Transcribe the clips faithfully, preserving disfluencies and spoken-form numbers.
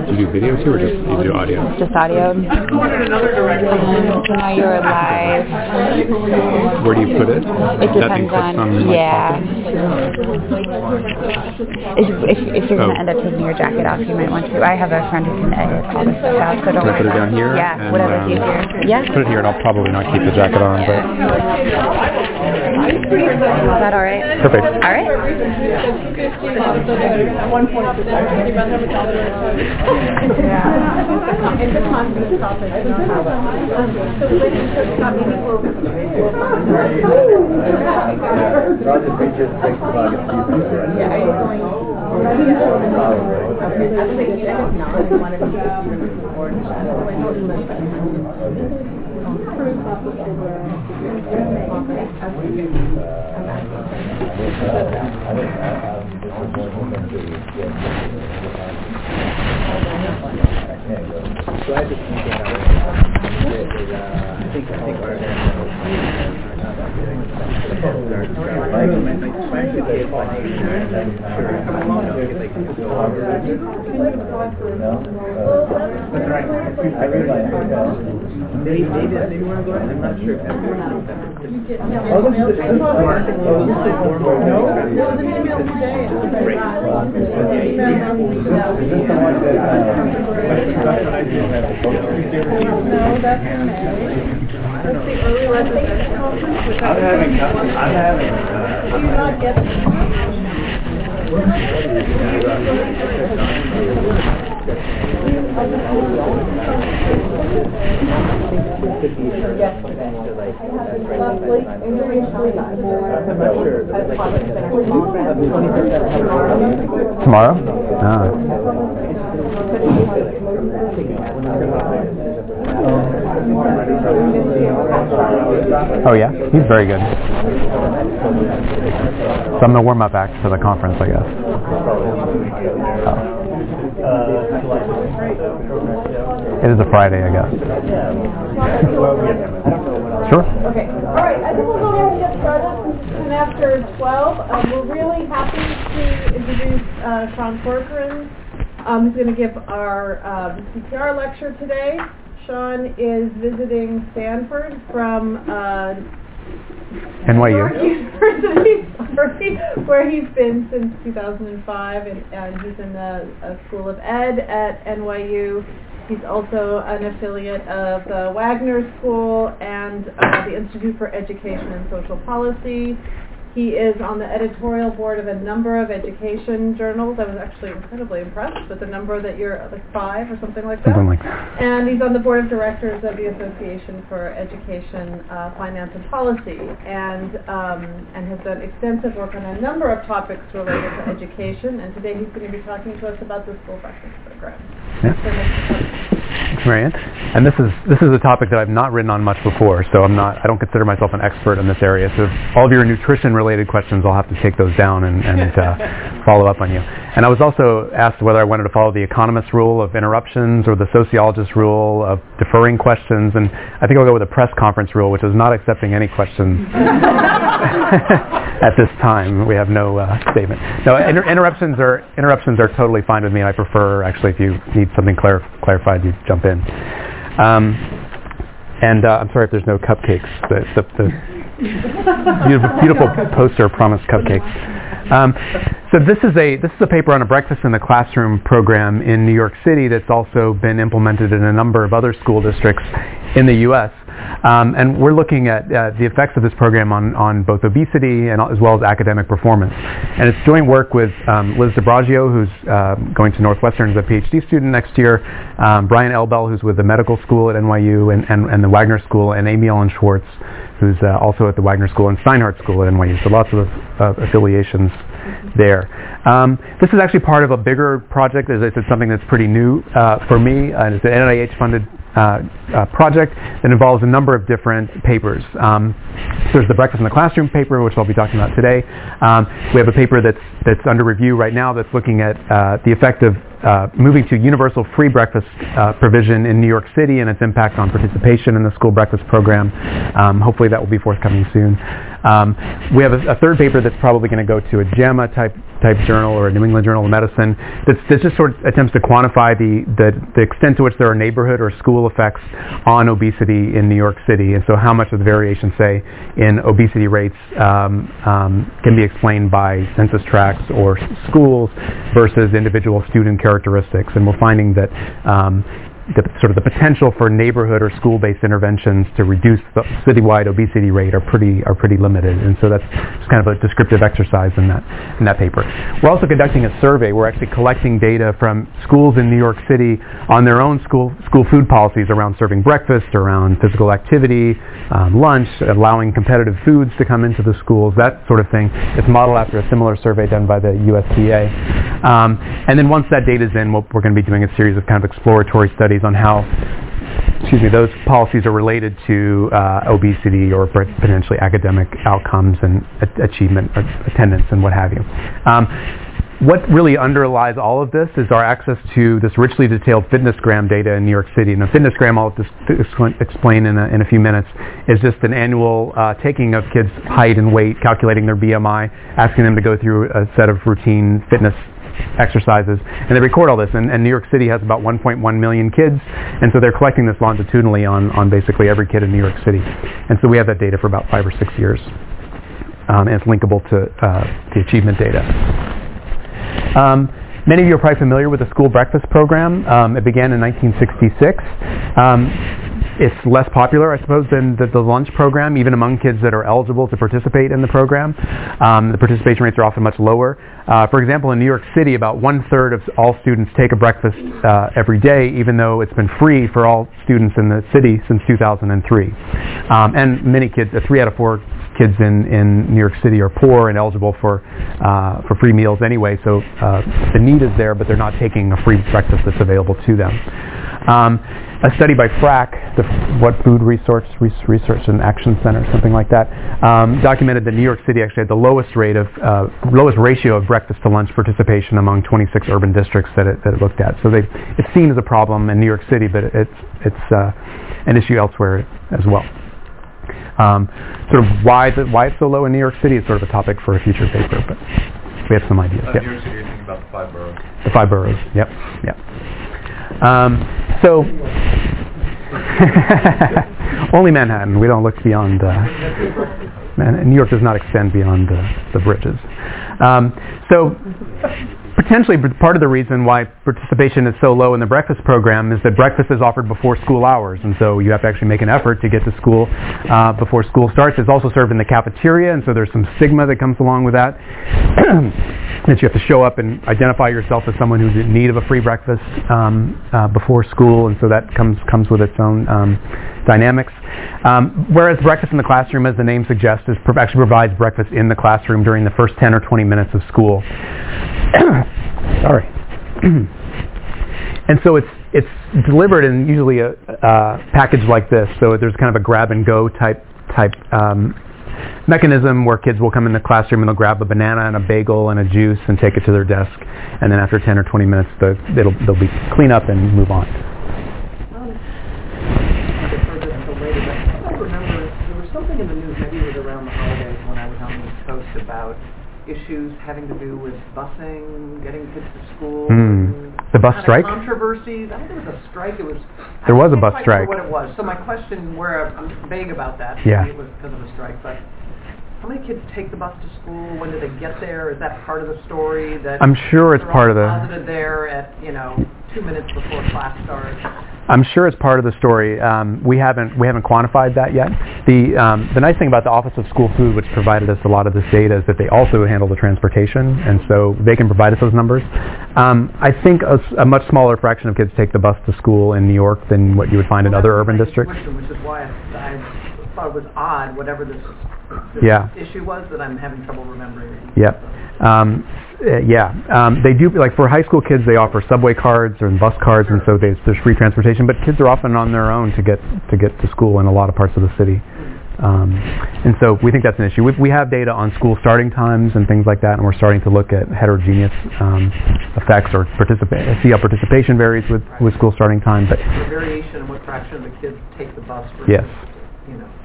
Do you do video too, or just you do audio? Just audio. Um, so now you're live. Where do you put it? It depends on, on yeah. If, if, if you're oh. going to end up taking your jacket off, you might want to. I have a friend who can edit all this stuff out, so don't Can I put it down here? Yeah, and, whatever's um, easier. Yeah. Put it here, and I'll probably not keep the jacket on, but... Is that all right? Perfect. All right. So I just think that I think I think our Maybe maybe want to go ahead. I'm not sure. Oh, this is the market. Oh, this is the no. No, the email today. Great. No, that's That's the early registration conference, which I'm having. I'm having. Do you not get Tomorrow? Ah. Oh yeah? He's very good. So I'm the warm-up act for the conference, I guess. Oh. It is a Friday, I guess. Sure. Okay. All right. I think we'll go ahead and get started. And after twelve, um, we're really happy to introduce uh, Sean Corcoran. Um, he's going to give our um, C P R lecture today. Sean is visiting Stanford from uh, N Y U University, where he's been since two thousand five, and, and he's in the uh, School of Ed at N Y U. He's also an affiliate of the Wagner School and uh, the Institute for Education and Social Policy. He is on the editorial board of a number of education journals. I was actually incredibly impressed with the number that you're, like five or something like that. Something like that. And he's on the board of directors of the Association for Education, uh, Finance and Policy, and um, and has done extensive work on a number of topics related to education. And today he's going to be talking to us about the school breakfast program. Yeah. So Thanks, Marianne. And this is this is a topic that I've not written on much before, so I'm not I don't consider myself an expert in this area. So if all of your nutrition related questions, I'll have to take those down and, and uh, follow up on you. And I was also asked whether I wanted to follow the economist rule of interruptions or the sociologist rule of deferring questions, and I think I'll go with the press conference rule, which is not accepting any questions at this time. We have no uh, statement. No, inter- interruptions are interruptions are totally fine with me. I prefer, actually, if you need something clar- clarified, you jump in. Um, and uh, I'm sorry if there's no cupcakes. The, the, the beautiful, beautiful poster promised cupcakes. Um, so this is a this is a paper on a breakfast in the classroom program in New York City that's also been implemented in a number of other school districts in the U S Um, and we're looking at uh, the effects of this program on, on both obesity and as well as academic performance. And it's doing work with um, Liz DeBragio, who's uh, going to Northwestern as a PhD student next year, um, Brian Elbel, who's with the medical school at N Y U and, and, and the Wagner School, and Amy Ellen Schwartz, who's uh, also at the Wagner School and Steinhardt School at N Y U. So lots of uh, affiliations there. Um, this is actually part of a bigger project. As I said, something that's pretty new uh, for me. Uh, it's an N I H-funded uh, uh, project that involves a number of different papers. Um, so there's the Breakfast in the Classroom paper, which I'll be talking about today. Um, we have a paper that's that's under review right now that's looking at uh, the effect of uh, moving to universal free breakfast uh, provision in New York City and its impact on participation in the school breakfast program. Um, hopefully that will be forthcoming soon. Um, we have a, a third paper that's probably going to go to a JAMA type type journal or a New England Journal of Medicine that's, that's just sort of attempts to quantify the, the, the extent to which there are neighborhood or school effects on obesity in New York City, and so how much of the variation, say, in obesity rates um, um, can be explained by census tracts or schools versus individual student characteristics. And we're finding that um, the sort of the potential for neighborhood or school-based interventions to reduce the citywide obesity rate are pretty are pretty limited, and so that's just kind of a descriptive exercise in that in that paper. We're also conducting a survey. We're actually collecting data from schools in New York City on their own school school food policies around serving breakfast, around physical activity, um, lunch, allowing competitive foods to come into the schools, that sort of thing. It's modeled after a similar survey done by the U S D A. Um, and then once that data's in, we'll, we're going to be doing a series of kind of exploratory studies on how, excuse me, those policies are related to uh, obesity or potentially academic outcomes and a- achievement, or attendance, and what have you. Um, what really underlies all of this is our access to this richly detailed FitnessGram data in New York City. And a FitnessGram, I'll just explain in a, in a few minutes, is just an annual uh, taking of kids' height and weight, calculating their B M I, asking them to go through a set of routine fitness exercises, and they record all this, and, and New York City has about one point one million kids, and so they're collecting this longitudinally on, on basically every kid in New York City, and so we have that data for about five or six years, um, and it's linkable to uh, the achievement data. Um, many of you are probably familiar with the school breakfast program. Um, it began in nineteen sixty-six. Um, It's less popular, I suppose, than the, the lunch program, even among kids that are eligible to participate in the program. Um, the participation rates are often much lower. Uh, for example, in New York City, about one-third of all students take a breakfast uh, every day, even though it's been free for all students in the city since two thousand three. Um, and many kids, uh, three out of four kids in, in New York City are poor and eligible for uh, for free meals anyway, so uh, the need is there, but they're not taking a free breakfast that's available to them. Um, a study by F R A C, the What Food Resource Research and Action Center, something like that, um, documented that New York City actually had the lowest rate of uh, lowest ratio of breakfast to lunch participation among twenty-six urban districts that it, that it looked at. So they, it's seen as a problem in New York City, but it's it's uh, an issue elsewhere as well. Um, sort of why the, why it's so low in New York City is sort of a topic for a future paper, but we have some ideas. Uh, yep. New York City, you're thinking about the five boroughs. The five boroughs. Yep. Yep. Um, so only Manhattan. We don't look beyond. Uh, Man, New York does not extend beyond uh, the bridges. Um, so potentially part of the reason why participation is so low in the breakfast program is that breakfast is offered before school hours, and so you have to actually make an effort to get to school uh, before school starts. It's also served in the cafeteria, and so there's some stigma that comes along with that. That you have to show up and identify yourself as someone who's in need of a free breakfast um, uh, before school, and so that comes comes with its own um, dynamics. Um, whereas breakfast in the classroom, as the name suggests, is pro- actually provides breakfast in the classroom during the first ten or twenty minutes of school. Sorry. And so it's it's delivered in usually a uh, package like this. So there's kind of a grab and go type type um, mechanism where kids will come in the classroom and they'll grab a banana and a bagel and a juice and take it to their desk, and then after ten or twenty minutes, the, it'll they'll be clean up and move on. Something in the news, maybe it was around the holidays when I was on the East Coast, about issues having to do with busing, getting kids to school. Mm. The bus strike? Controversies. I think there was a strike. It was. There was a bus quite strike. What it was. So my question, where I'm vague about that. Yeah. Maybe it was because of a strike, but how many kids take the bus to school? When do they get there? Is that part of the story? That I'm sure it's part of the. Deposited there at you know two minutes before class starts. I'm sure it's part of the story. Um, we haven't we haven't quantified that yet. The um, the nice thing about the Office of School Food, which provided us a lot of this data, is that they also handle the transportation, and so they can provide us those numbers. Um, I think a, a much smaller fraction of kids take the bus to school in New York than what you would find well, in other urban districts. Which is why I, I thought it was odd, whatever this, this yeah. issue was, that I'm having trouble remembering. Yep. Um, Uh, yeah, um, they do, like for high school kids, they offer subway cards or bus cards, and so there's, there's free transportation, but kids are often on their own to get to get to school in a lot of parts of the city. Um, and so we think that's an issue. We, we have data on school starting times and things like that, and we're starting to look at heterogeneous um, effects or participa- see how participation varies with, with school starting time. But the variation in what fraction of the kids take the bus versus, yes. you know. Yeah.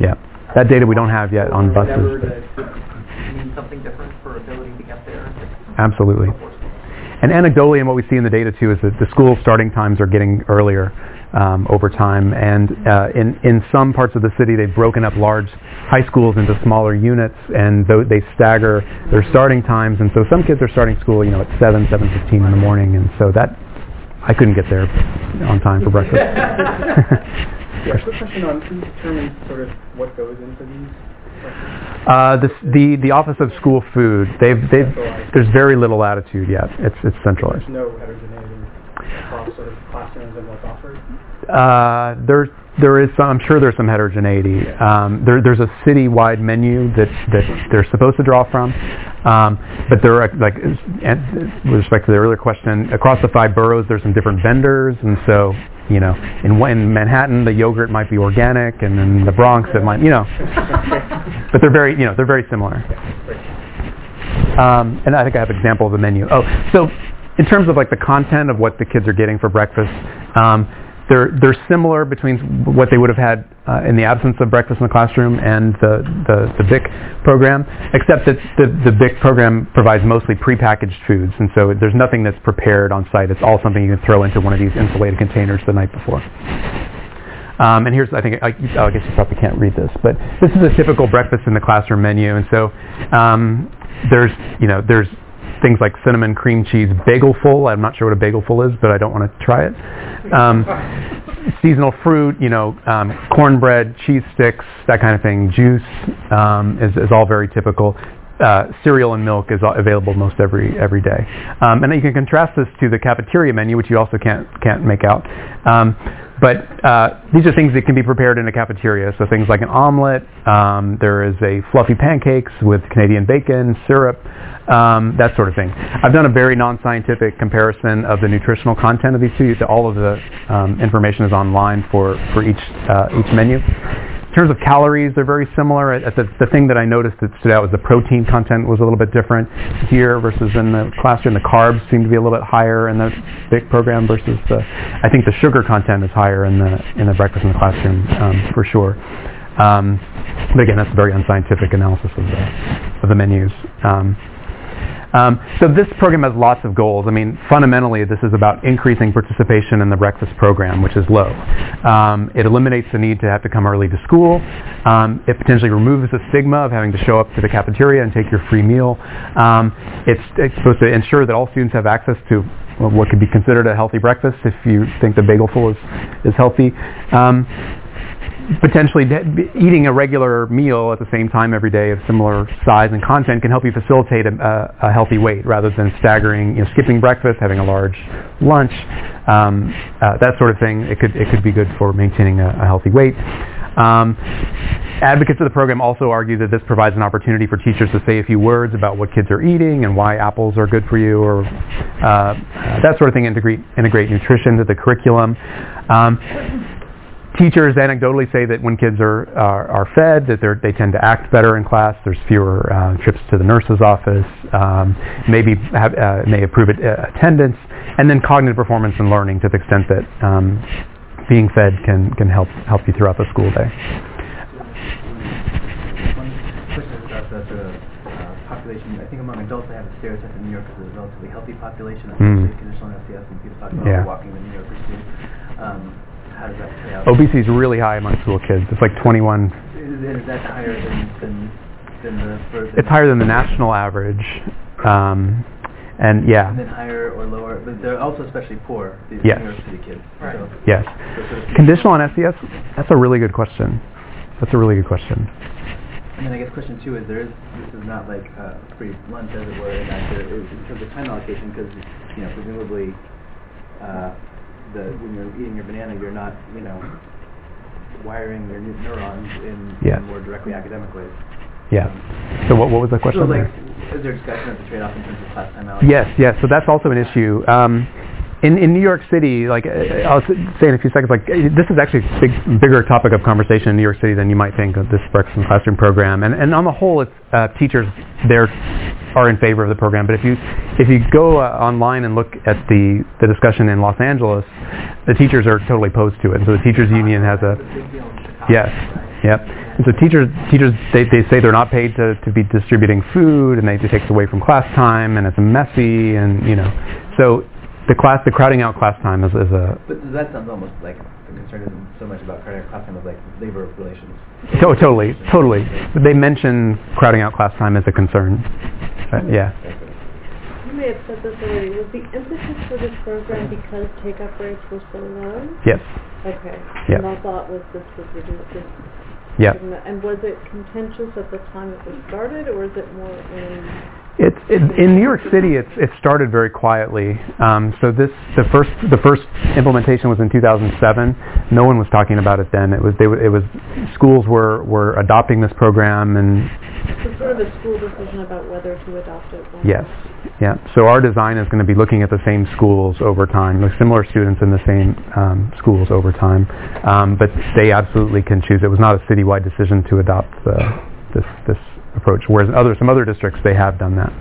that data we don't have yet on buses. Mean something different for ability to get there? Absolutely. And anecdotally, and what we see in the data too, is that the school starting times are getting earlier um, over time. And uh, in in some parts of the city, they've broken up large high schools into smaller units, and th- they stagger their starting times. And so some kids are starting school, you know, at seven, seven fifteen in the morning, and so that I couldn't get there on time for breakfast. Yeah, quick question on who determines sort of what goes into these? Uh, the, the the Office of School Food. They've they've there's very little latitude yet. It's it's centralized. There's no heterogeneity across sort of classrooms and what's offered. Uh, there there is some. I'm sure there's some heterogeneity. Um, there there's a citywide menu that that they're supposed to draw from, um, but there are like and with respect to the earlier question, across the five boroughs there's some different vendors, and so. You know, in, in Manhattan, the yogurt might be organic, and in the Bronx, it might, you know. But they're very, you know, they're very similar. Um, and I think I have an example of the menu. Oh, so in terms of like the content of what the kids are getting for breakfast, um, they're they're similar between what they would have had uh, in the absence of breakfast in the classroom and the, the, the B I C program, except that the, the B I C program provides mostly prepackaged foods, and so there's nothing that's prepared on site. It's all something you can throw into one of these insulated containers the night before. Um, and here's, I think, I, oh, I guess you probably can't read this, but this is a typical breakfast in the classroom menu, and so um, there's, you know, there's things like cinnamon cream cheese bagel full. I'm not sure what a bagel full is, but I don't want to try it. Um, seasonal fruit, you know, um, cornbread, cheese sticks, that kind of thing. Juice um, is, is all very typical. Uh, cereal and milk is available most every every day. Um, and then you can contrast this to the cafeteria menu, which you also can't can't make out. Um, but uh, these are things that can be prepared in a cafeteria. So things like an omelet. Um, there is a fluffy pancakes with Canadian bacon, syrup, um, that sort of thing. I've done a very non-scientific comparison of the nutritional content of these two. All of the um, information is online for for each uh, each menu. In terms of calories, they're very similar. The, the thing that I noticed that stood out was the protein content was a little bit different here versus in the classroom. The carbs seem to be a little bit higher in the B I C program versus the, I think the sugar content is higher in the in the breakfast in the classroom um, for sure. Um, but again, that's a very unscientific analysis of the, of the menus. Um, Um, so this program has lots of goals. I mean, fundamentally, this is about increasing participation in the breakfast program, which is low. Um, it eliminates the need to have to come early to school. Um, it potentially removes the stigma of having to show up to the cafeteria and take your free meal. Um, it's, it's supposed to ensure that all students have access to what could be considered a healthy breakfast if you think the bagel full is, is healthy. Um, potentially de- eating a regular meal at the same time every day of similar size and content can help you facilitate a, a, a healthy weight rather than staggering, you know, skipping breakfast, having a large lunch, um, uh, that sort of thing. It could it could be good for maintaining a, a healthy weight. Um, advocates of the program also argue that this provides an opportunity for teachers to say a few words about what kids are eating and why apples are good for you, or uh, uh, that sort of thing. Integrate integrate nutrition to the curriculum. Um, Teachers anecdotally say that when kids are are, are fed, that they tend to act better in class. There's fewer uh, trips to the nurse's office. Um, maybe have, uh, may improve it, uh, attendance, and then cognitive performance and learning to the extent that um, being fed can can help help you throughout the school day. One question is about the sort of uh, population. I think among adults, they have a stereotype in New York as a relatively healthy population, especially mm. conditional S E S, and people talk about yeah. walking the New Yorker school. Um, How does that play out? Obesity is really high among school kids. It's like twenty-one. Is, is that higher than, than, than the... Than it's higher than the national average. Um, and yeah. And then higher or lower, but they're also especially poor, these yes. New York City kids. Right. So, yes. so sort of conditional on S E S, that's a really good question. That's a really good question. And then I guess question two is, there is, this is not like uh, free lunch, as it were, in that there is, in terms of time allocation, because, you know, presumably... Uh, The, when you're eating your banana, you're not, you know, wiring your neurons in, yes. in more directly academic ways. Yeah. So what, what was the question? So, like, is there discussion of the trade-off in terms of class time allocation? Yes, yes. So that's also an issue. Um, in, in New York City, like uh, I'll say in a few seconds, like this is actually a big, bigger topic of conversation in New York City than you might think of this Breakfast in the Classroom program. And, and on the whole, it's, uh, teachers there are in favor of the program. But if you if you go uh, online and look at the, the discussion in Los Angeles, the teachers are totally opposed to it. And so the teachers union has a yes, yep. And so teachers teachers they, they say they're not paid to, to be distributing food, and they it takes away from class time, and it's messy, and you know so. The class, the crowding out class time is, is a... But that sounds almost like the concern isn't so much about crowding out class time as like labor relations. To- totally, totally. But they mention crowding out class time as a concern. But, yeah. You may have said this already. Was the impetus for this program because take-up rates were so low? Yes. Okay. Yep. And our thought was this was reduced. Yeah. And was it contentious at the time it was started, or is it more in... It's it, in New York City. It's it started very quietly. Um, so this the first the first implementation was in two thousand seven. No one was talking about it then. It was they it was schools were, were adopting this program, and so sort of a school decision about whether to adopt it. Yes, yeah. So our design is going to be looking at the same schools over time, like similar students in the same um, schools over time, um, but they absolutely can choose. It was not a citywide decision to adopt the, this this. approach, whereas other some other districts they have done that.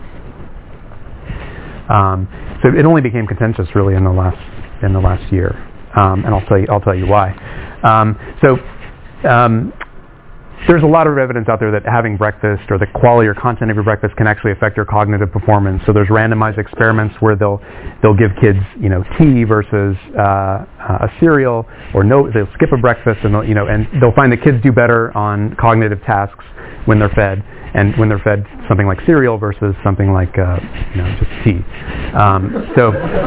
Um, so it only became contentious really in the last in the last year, um, and I'll tell you I'll tell you why. Um, so um, there's a lot of evidence out there that having breakfast or the quality or content of your breakfast can actually affect your cognitive performance. So there's randomized experiments where they'll they'll give kids you know tea versus uh, a cereal, or no they'll skip a breakfast, and they'll, you know and they'll find that kids do better on cognitive tasks when they're fed, and when they're fed something like cereal versus something like uh, you know just tea. Um, so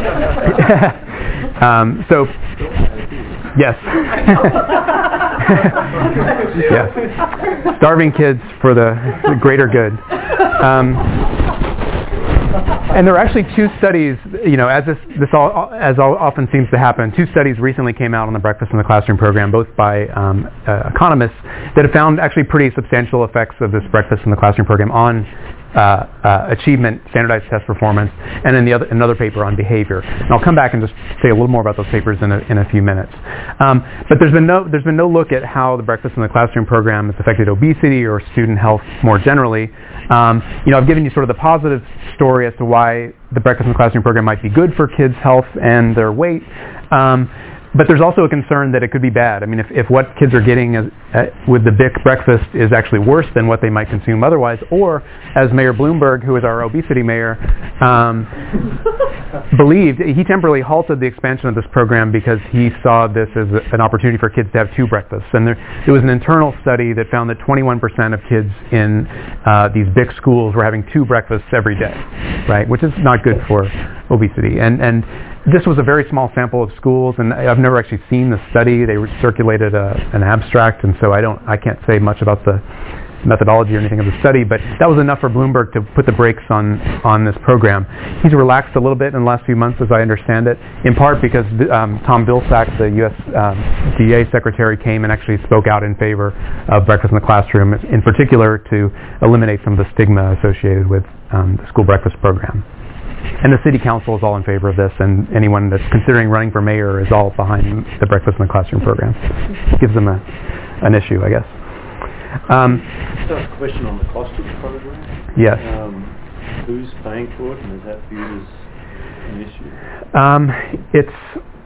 um, so yes, yes, starving kids for the, the greater good. Um, And there are actually two studies, you know, as this, this all, as all often seems to happen, two studies recently came out on the Breakfast in the Classroom program, both by um, uh, economists, that have found actually pretty substantial effects of this Breakfast in the Classroom program on uh, uh, achievement, standardized test performance, and then the other, another paper on behavior. And I'll come back and just say a little more about those papers in a, in a few minutes. Um, but there's been no there's been no look at how the Breakfast in the Classroom program has affected obesity or student health more generally. Um, you know, I've given you sort of the positive story as to why the Breakfast in the Classroom program might be good for kids' health and their weight. Um, but there's also a concern that it could be bad. I mean, if, if what kids are getting as, uh, with the B I C breakfast is actually worse than what they might consume otherwise, or as Mayor Bloomberg, who is our obesity mayor, um, believed, he temporarily halted the expansion of this program because he saw this as a, an opportunity for kids to have two breakfasts. And there, there was an internal study that found that twenty-one percent of kids in uh, these B I C schools were having two breakfasts every day, right? Which is not good for obesity. And and this was a very small sample of schools, and I've never actually seen the study. They circulated a, an abstract, and so I don't, I can't say much about the methodology or anything of the study, but that was enough for Bloomberg to put the brakes on, on this program. He's relaxed a little bit in the last few months, as I understand it, in part because um, Tom Vilsack, the U S um, D A secretary, came and actually spoke out in favor of breakfast in the classroom, in particular to eliminate some of the stigma associated with um, the school breakfast program. And the city council is all in favor of this, and anyone that's considering running for mayor is all behind the breakfast in the classroom program. It gives them a, an issue, I guess. Um, Just a question on the cost of the program. Yes. Um, who's paying for it, and is that viewed as an issue? Um, it's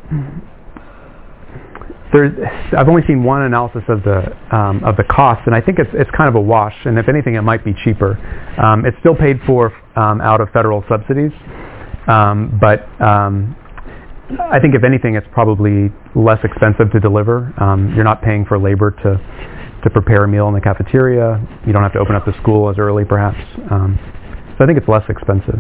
there's. I've only seen one analysis of the um, of the cost, and I think it's it's kind of a wash. And if anything, it might be cheaper. Um, it's still paid for um, out of federal subsidies, um, but um, I think if anything, it's probably less expensive to deliver. Um, you're not paying for labor to. to prepare a meal in the cafeteria. You don't have to open up the school as early, perhaps. Um, so I think it's less expensive.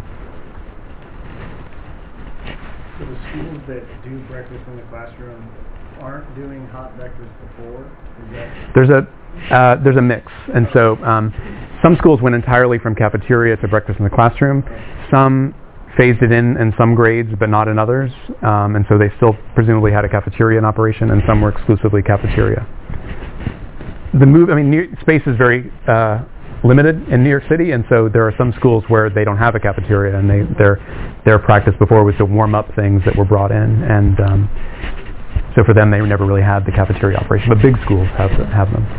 So the schools that do breakfast in the classroom aren't doing hot breakfast before? Is that there's a uh, there's a mix, and so um, some schools went entirely from cafeteria to breakfast in the classroom. Some phased it in in some grades, but not in others, um, and so they still presumably had a cafeteria in operation, and some were exclusively cafeteria. The move, I mean, new, space is very uh, limited in New York City, and so there are some schools where they don't have a cafeteria, and they their their practice before was to warm up things that were brought in, and um, so for them they never really had the cafeteria operation. But big schools have have them.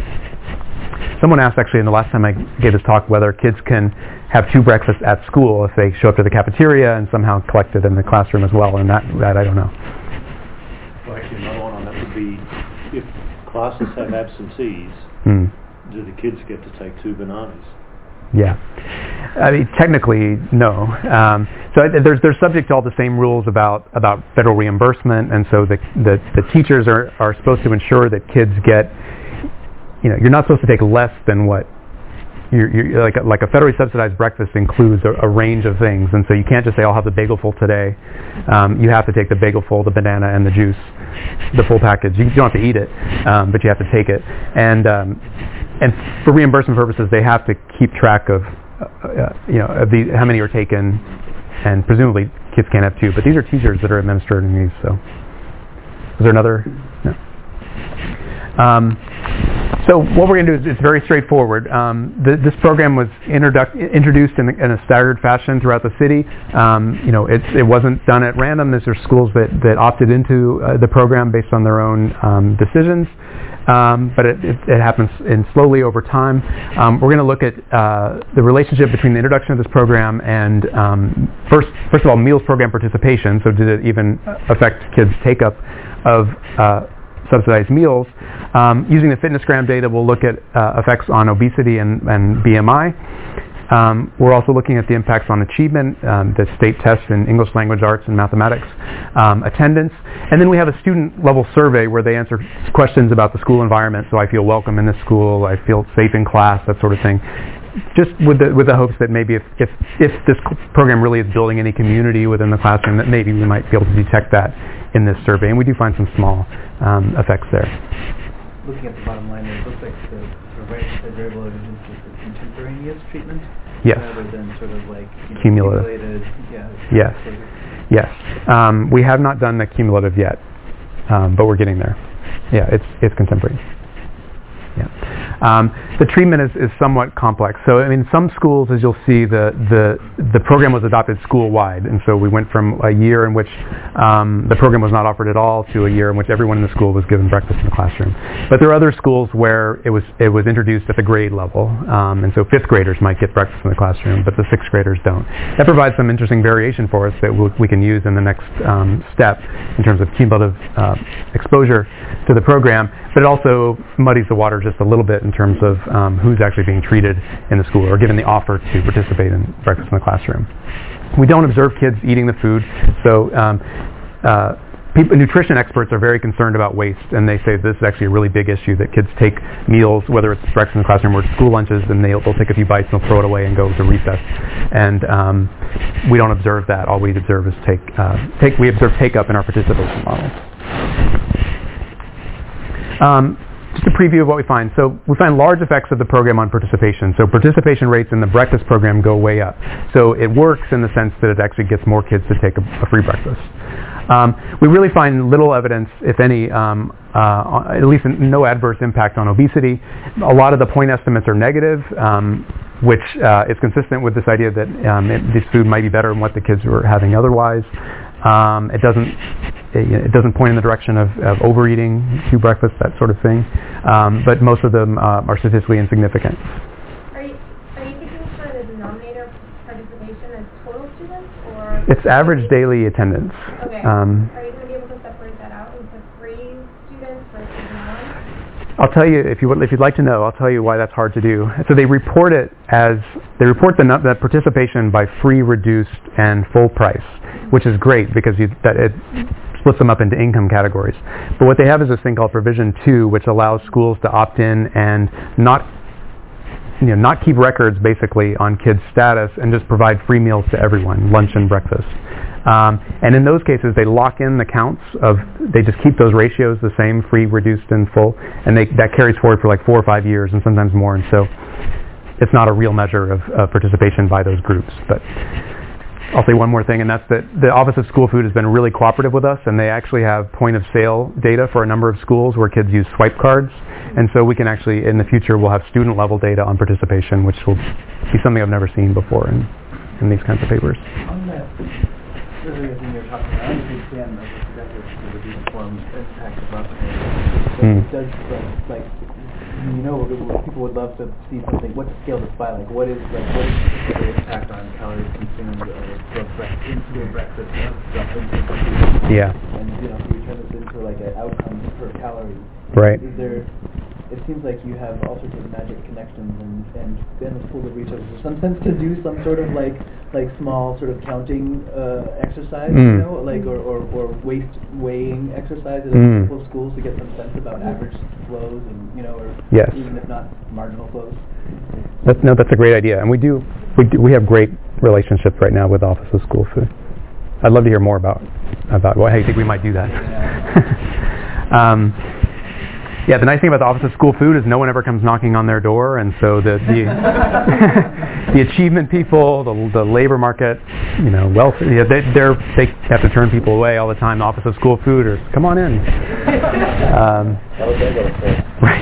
Someone asked actually in the last time I gave this talk whether kids can have two breakfasts at school if they show up to the cafeteria and somehow collect it in the classroom as well, and that that I don't know. Well, actually, another one on that would be if classes have absentees, Mm. do the kids get to take two bananas? Yeah, I mean technically no. Um, so I- there's they're subject to all the same rules about about federal reimbursement, and so the the, the teachers are, are supposed to ensure that kids get. You know, you're not supposed to take less than what. You're, you're like a, like a federally subsidized breakfast includes a, a range of things, and so you can't just say I'll have the bagel full today. Um, you have to take the bagel full, the banana, and the juice, the full package. You don't have to eat it, um, but you have to take it. And um, and for reimbursement purposes, they have to keep track of uh, uh, you know of the how many are taken, and presumably kids can't have two. But these are teachers that are administering these. So is there another? No. Um, so what we're going to do is it's very straightforward. Um, th- this program was introduc- introduced in, in a staggered fashion throughout the city. Um, you know, it, it wasn't done at random. These are schools that, that opted into uh, the program based on their own um, decisions. Um, but it, it, it happens in slowly over time. Um, we're going to look at uh, the relationship between the introduction of this program and um, first, first of all, meals program participation. So did it even affect kids' take-up of uh, subsidized meals? Um, using the FitnessGram data, we'll look at uh, effects on obesity and, and B M I. Um, we're also looking at the impacts on achievement, um, the state tests in English language arts and mathematics, um, attendance, and then we have a student level survey where they answer questions about the school environment. So I feel welcome in this school, I feel safe in class, that sort of thing. Just with the with the hopes that maybe if, if, if this program really is building any community within the classroom, that maybe we might be able to detect that in this survey, and we do find some small um, effects there. Looking at the bottom line, it looks like the, the right side variable evidence is the contemporaneous treatment, Yes. rather than sort of like you know, Cumulative. accumulated. Yeah. Yes. Sort of. Yes. Um, we have not done the cumulative yet, um, but we're getting there. Yeah, it's it's contemporary. Yeah. Um, the treatment is, is somewhat complex. So, I mean, some schools, as you'll see, the, the, the program was adopted school-wide. And so we went from a year in which um, the program was not offered at all to a year in which everyone in the school was given breakfast in the classroom. But there are other schools where it was it was introduced at the grade level. Um, and so fifth graders might get breakfast in the classroom, but the sixth graders don't. That provides some interesting variation for us that we'll, we can use in the next um, step in terms of cumulative uh, exposure to the program. But it also muddies the water just a little bit in terms of um, who's actually being treated in the school or given the offer to participate in breakfast in the classroom. We don't observe kids eating the food, so um, uh, people, nutrition experts are very concerned about waste, and they say this is actually a really big issue, that kids take meals, whether it's breakfast in the classroom or school lunches, and they'll, they'll take a few bites and they'll throw it away and go to recess. And um, we don't observe that. All we observe is take, uh, take we observe take-up in our participation model. Um, just a preview of what we find. So we find large effects of the program on participation. So participation rates in the breakfast program go way up. So it works in the sense that it actually gets more kids to take a, a free breakfast. Um, we really find little evidence, if any, um, uh, at least no adverse impact on obesity. A lot of the point estimates are negative, um, which uh, is consistent with this idea that um, it, this food might be better than what the kids were having otherwise. Um, it doesn't it, it doesn't point in the direction of, of overeating, two breakfasts, that sort of thing. Um, but most of them uh, are statistically insignificant. Are you are you thinking for the denominator participation as total students, or It's average daily attendance. Okay. Um, Are you going to be able to separate that out into free students versus non? I'll tell you, if you would, if you'd like to know, I'll tell you why that's hard to do. So they report it as, they report the, the participation by free, reduced, and full price, which is great because you, that it splits them up into income categories. But what they have is this thing called Provision two, which allows schools to opt in and not, you know, not keep records basically on kids' status and just provide free meals to everyone, lunch and breakfast. Um, and in those cases, they lock in the counts of, they just keep those ratios the same, free, reduced, and full, and they, that carries forward for like four or five years and sometimes more. And so it's not a real measure of uh, participation by those groups. But I'll say one more thing, and that's that the Office of School Food has been really cooperative with us, and they actually have point of sale data for a number of schools where kids use swipe cards. And so we can actually, in the future, we'll have student level data on participation, which will be something I've never seen before in, in these kinds of papers. On that earlier thing you were talking about, I'm a big fan of the projectors for the deep form impact of upgrade. Mm. It does, like, like, you know, people would love to see something. What to scale this by? Like, what is like what is the impact on calories consumed or for breakfast, in-school breakfast stuff into food? Yeah. And you know, if you turn this into like an outcome per calorie, right? Is there? It seems like you have all sorts of magic connections and and and a pool of resources. In some sense, to do some sort of like like small sort of counting uh, exercise, mm. you know, like or, or, or waste weighing exercise at a mm. couple of schools to get some sense about average flows and you know, or yes. even if not marginal flows. That's, no, that's a great idea, and we do we do, we have great relationships right now with the Office of School Food. I'd love to hear more about about well, how you think we might do that. Yeah. um, Yeah, the nice thing about the Office of School Food is no one ever comes knocking on their door, and so the the, the achievement people, the, the labor market, you know, wealth, yeah, they they're, they have to turn people away all the time. The Office of School Food, or come on in. Um, right.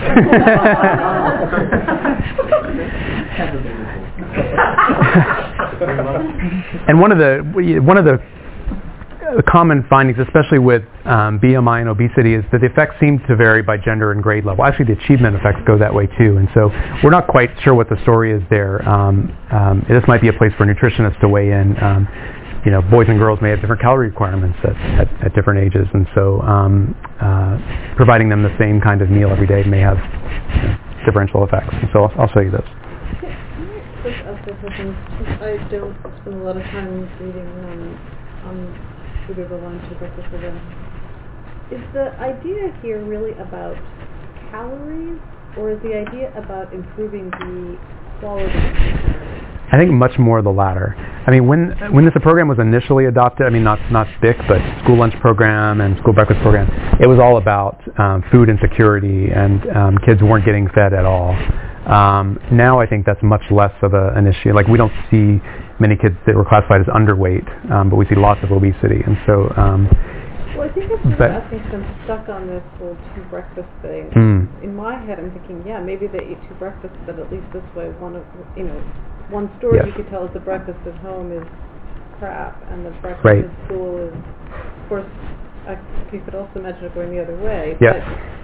And one of the one of the common findings, especially with um, B M I and obesity, is that the effects seem to vary by gender and grade level. Actually, the achievement effects go that way too, and so we're not quite sure what the story is there. Um, um, this might be a place for nutritionists to weigh in. Um, you know, boys and girls may have different calorie requirements at, at, at different ages, and so um, uh, providing them the same kind of meal every day may have you know, differential effects. And so I'll, I'll show you this. Just ask a question. I don't spend a lot of time reading um, on food over lunch or breakfast for them. Is the idea here really about calories, or is the idea about improving the quality? I think much more the latter. I mean, when when this program was initially adopted, I mean, not not S B I C, but school lunch program and school breakfast program, it was all about um, food insecurity, and um, kids weren't getting fed at all. Um, now I think that's much less of a, an issue. Like, we don't see many kids that were classified as underweight, um, but we see lots of obesity, and so. Um, well, I think I'm sort of asking because I'm stuck on this whole two breakfast thing. Mm. In my head, I'm thinking, yeah, maybe they eat two breakfasts, but at least this way, one of you know, one story yes. you could tell is the breakfast at home is crap, and the breakfast right. at school is, of course, I, you could also imagine it going the other way. Yes.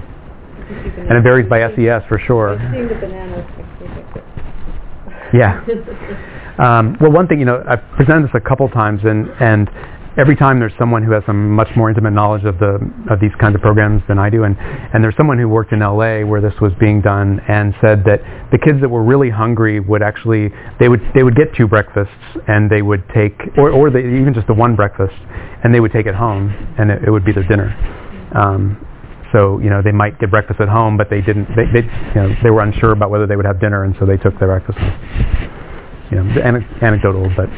And it varies by S E S for sure. I've seen the bananas picture. Yeah. Um, well, one thing, you know, I've presented this a couple times, and, and every time there's someone who has some much more intimate knowledge of the of these kinds of programs than I do, and, and there's someone who worked in L A where this was being done and said that the kids that were really hungry would actually, they would they would get two breakfasts, and they would take, or, or they, even just the one breakfast, and they would take it home, and it, it would be their dinner. Um, So, you know, they might get breakfast at home, but they didn't, they, they, you know, they were unsure about whether they would have dinner, and so they took their breakfast home. You know, ane- anecdotal, but...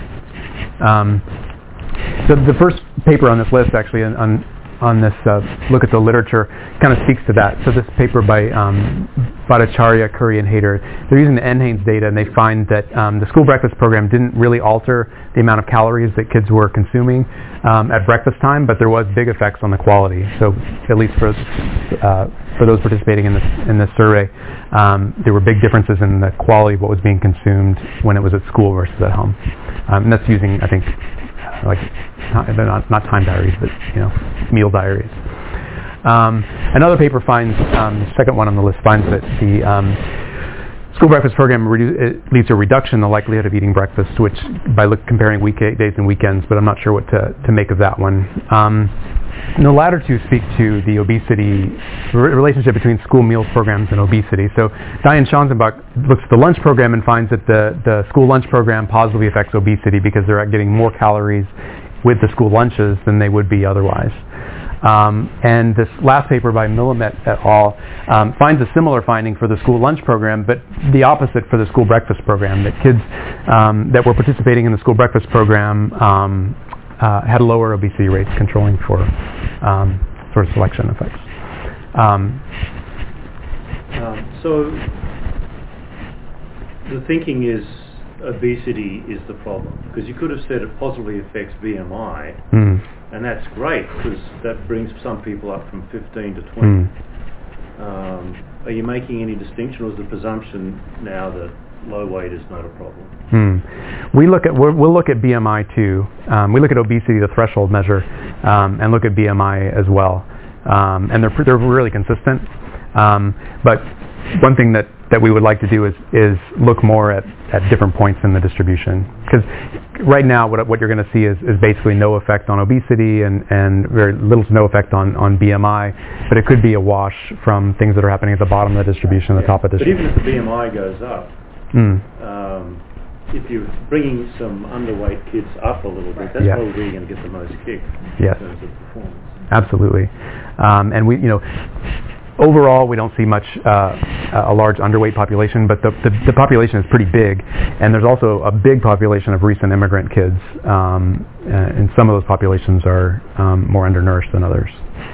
Um, so the first paper on this list, actually, on, on, on this uh, look at the literature, kind of speaks to that. So this paper by um, Bhattacharya, Curry, and Hayter, they're using the N HANES data, and they find that um, the school breakfast program didn't really alter the amount of calories that kids were consuming um, at breakfast time, but there was big effects on the quality. So at least for uh, for those participating in this in this survey, um, there were big differences in the quality of what was being consumed when it was at school versus at home. Um, and that's using, I think, like not, they're not, not time diaries, but you know, meal diaries. Um, another paper finds, um, the second one on the list finds that the um, school breakfast program redu- it leads to a reduction in the likelihood of eating breakfast, which by look, comparing weekdays and weekends, but I'm not sure what to, to make of that one. Um, and the latter two speak to the obesity re- relationship between school meals programs and obesity. So Diane Schanzenbach looks at the lunch program and finds that the, the school lunch program positively affects obesity because they're getting more calories with the school lunches than they would be otherwise. Um, and this last paper by Millimet et al. Um, finds a similar finding for the school lunch program, but the opposite for the school breakfast program, that kids um, that were participating in the school breakfast program um, uh, had lower obesity rates, controlling for um, sort of selection effects. Um, um, so the thinking is obesity is the problem, because you could have said it positively affects B M I, mm. and that's great because that brings some people up from fifteen to twenty. Mm. Um, are you making any distinction, or is the presumption now that low weight is not a problem? Hmm. We look at we'll, we'll look at B M I too. Um, we look at obesity, the threshold measure, um, and look at B M I as well, um, and they're they're really consistent. Um, but one thing that, that we would like to do is is look more at, at different points in the distribution, because right now what what you're going to see is, is basically no effect on obesity and, and very little to no effect on, on B M I, but it could be a wash from things that are happening at the bottom of the distribution, the top of the distribution. But even if the B M I goes up, Mm. um, if you're bringing some underweight kids up a little bit, that's Yeah. probably where you're going to get the most kick Yes. in terms of performance. Absolutely. Um, and we, you know, overall we don't see much, uh, a large underweight population, but the, the, the population is pretty big, and there's also a big population of recent immigrant kids, um, and some of those populations are um, more undernourished than others.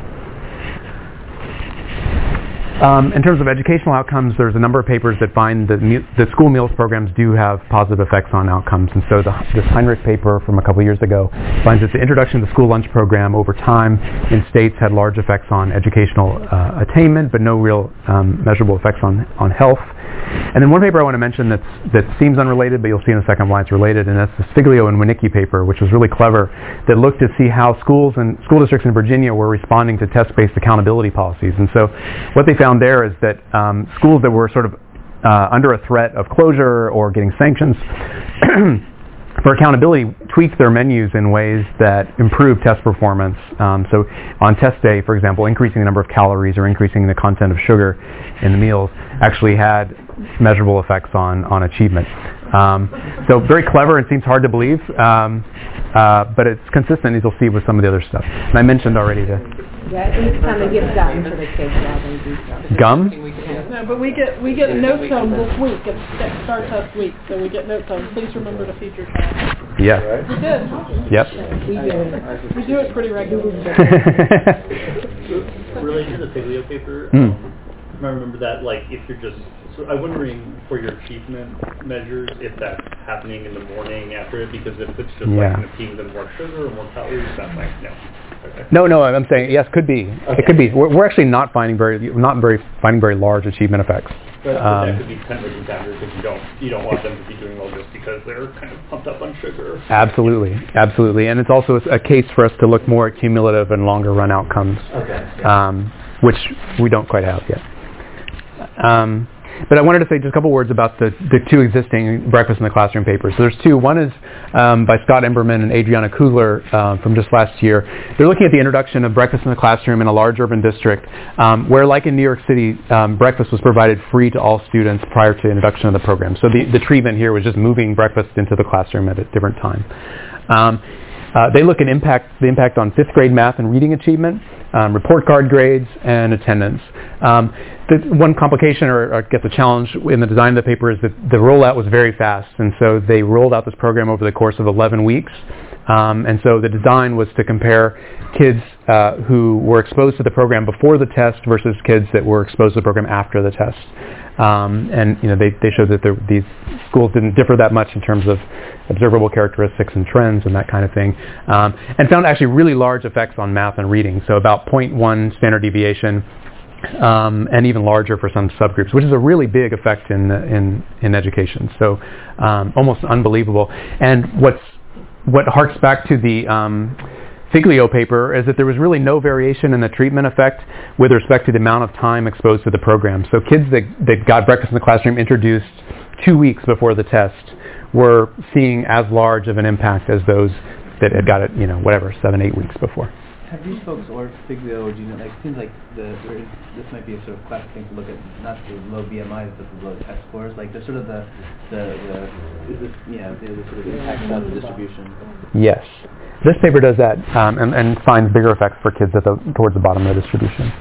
Um, in terms of educational outcomes, there's a number of papers that find that me- the school meals programs do have positive effects on outcomes. And so the, this Heinrich paper from a couple of years ago finds that the introduction to the school lunch program over time in states had large effects on educational uh, attainment, but no real um, measurable effects on, on health. And then one paper I want to mention that's, that seems unrelated, but you'll see in a second why it's related, and that's the Spiglio and Winicki paper, which was really clever, that looked to see how schools and school districts in Virginia were responding to test-based accountability policies. And so what they found there is that um, schools that were sort of uh, under a threat of closure or getting sanctions for accountability tweaked their menus in ways that improved test performance. Um, so on test day, for example, increasing the number of calories or increasing the content of sugar in the meals actually had measurable effects on, on achievement. Um, so very clever and seems hard to believe, um, uh, but it's consistent, as you'll see with some of the other stuff. And I mentioned already the Yeah, each time they give gum to the kids while they do stuff. gum. No, but we get we get notes on this week. It's Start Test Week, so we get notes on. Please remember to feed your child. Yes. We did. Yep. We do it. We do it pretty regularly. Related to the Spiglio paper, Mm. um, I remember that, like, if you're just, so I'm wondering for your achievement measures, if that's happening in the morning after it, because if it's just Yeah. like kind of feeding them more sugar or more calories, that's like, no. Okay. No, no, I'm saying yes, could be. It could be. We're, we're actually not finding very, not very, finding very large achievement effects. But, but Um, that could be kind of a contender because you don't, you don't want them to be doing well just because they're kind of pumped up on sugar. Absolutely, absolutely, and it's also a case for us to look more at cumulative and longer run outcomes, Okay. um, which we don't quite have yet. Um, but I wanted to say just a couple words about the, the two existing Breakfast in the Classroom papers. So there's two. One is um, by Scott Emberman and Adriana Kugler uh, from just last year. They're looking at the introduction of breakfast in the classroom in a large urban district um, where, like in New York City, um, breakfast was provided free to all students prior to introduction of the program. So the, the treatment here was just moving breakfast into the classroom at a different time. Um, uh, they look at impact, the impact on fifth grade math and reading achievement, um, report card grades, and attendance. Um, the one complication, or, or I guess a challenge in the design of the paper, is that the rollout was very fast, and so they rolled out this program over the course of eleven weeks. Um, and so the design was to compare kids uh, who were exposed to the program before the test versus kids that were exposed to the program after the test. Um, and you know they, they showed that there, these schools didn't differ that much in terms of observable characteristics and trends and that kind of thing, um, and found actually really large effects on math and reading. So about zero point one standard deviation, um, and even larger for some subgroups, which is a really big effect in in in education. So um, almost unbelievable. And what's what harks back to the um, Spiglio paper is that there was really no variation in the treatment effect with respect to the amount of time exposed to the program. So kids that, that got breakfast in the classroom introduced two weeks before the test were seeing as large of an impact as those that had got it, you know, whatever, seven, eight weeks before. Have these folks, or Spiglio, or do you know, like, it seems like the, there is, this might be a sort of classic thing to look at, not the low B M Is, but the low test scores. Like, there's sort of the, the, the is this, yeah, the, the sort of impact of the distribution. Yes. This paper does that um, and, and finds bigger effects for kids at the, towards the bottom of the distribution.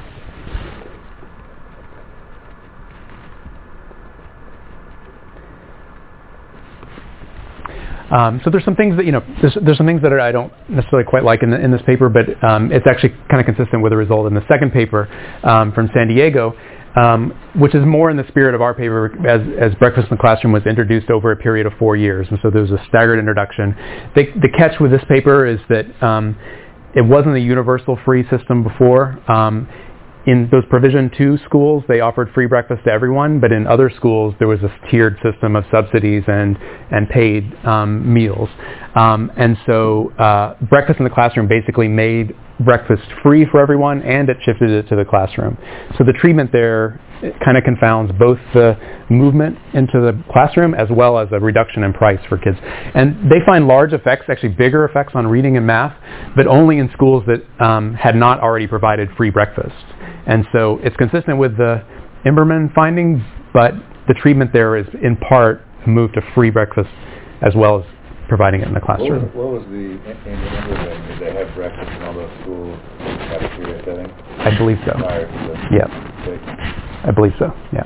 Um, so there's some things that, you know, there's, there's some things that are, I don't necessarily quite like in, the, in this paper, but um, it's actually kind of consistent with the result in the second paper um, from San Diego. um, which is more in the spirit of our paper, as, as breakfast in the classroom was introduced over a period of four years, and so there was a staggered introduction. The, the catch with this paper is that um, it wasn't a universal free system before. Um, in those Provision two schools, they offered free breakfast to everyone, but in other schools, there was a tiered system of subsidies and, and paid um, meals. Um, and so uh, breakfast in the classroom basically made breakfast free for everyone, and it shifted it to the classroom. So the treatment there kind of confounds both the movement into the classroom as well as a reduction in price for kids. And they find large effects, actually bigger effects on reading and math, but only in schools that um, had not already provided free breakfast. And so it's consistent with the Imberman findings, but the treatment there is in part moved to free breakfast as well as providing it in the classroom. What was, what was the in Imberman? Did they have breakfast in all those schools in the cafeteria setting? I believe so. Prior to the Yeah. six? I believe so, yeah.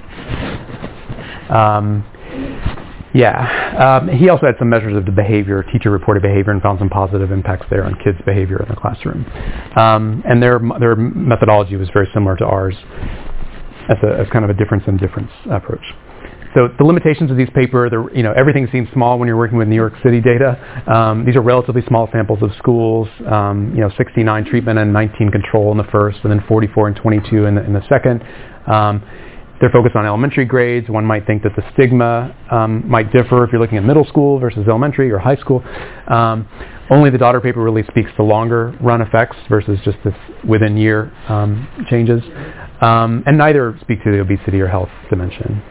Um, yeah. Um, he also had some measures of the behavior, teacher-reported behavior, and found some positive impacts there on kids' behavior in the classroom. Um, and their their methodology was very similar to ours as, a, as kind of a difference in difference approach. So the limitations of these paper, you know, everything seems small when you're working with New York City data. Um, these are relatively small samples of schools, um, you know, sixty-nine treatment and nineteen control in the first, and then forty-four and twenty-two in the, in the second. Um, they're focused on elementary grades. One might think that the stigma um, might differ if you're looking at middle school versus elementary or high school. Um, only the daughter paper really speaks to longer run effects versus just this within year um, changes. Um, and neither speak to the obesity or health dimension.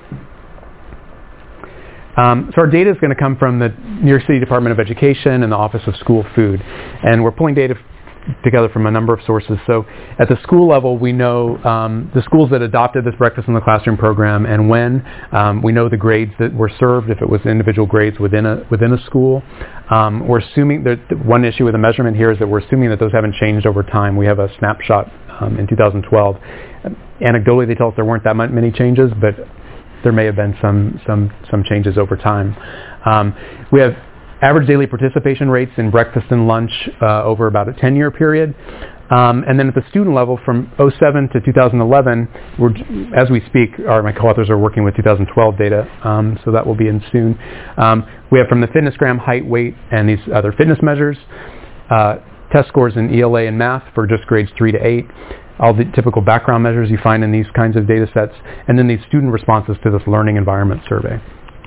Um, so our data is going to come from the New York City Department of Education and the Office of School Food. And we're pulling data f- together from a number of sources. So at the school level, we know um, the schools that adopted this breakfast in the classroom program and when. Um, we know the grades that were served, if it was individual grades within a within a school. Um, we're assuming that one issue with the measurement here is that we're assuming that those haven't changed over time. We have a snapshot um, in two thousand twelve. Anecdotally, they tell us there weren't that many changes, but there may have been some some some changes over time. Um, we have average daily participation rates in breakfast and lunch uh, over about a ten-year period. Um, and then at the student level, from oh seven to two thousand eleven, we're, as we speak, our, my co-authors are working with two thousand twelve data, um, so that will be in soon. Um, we have from the FitnessGram height, weight, and these other fitness measures, uh, test scores in E L A and math for just grades three to eight, all the typical background measures you find in these kinds of data sets, and then these student responses to this learning environment survey.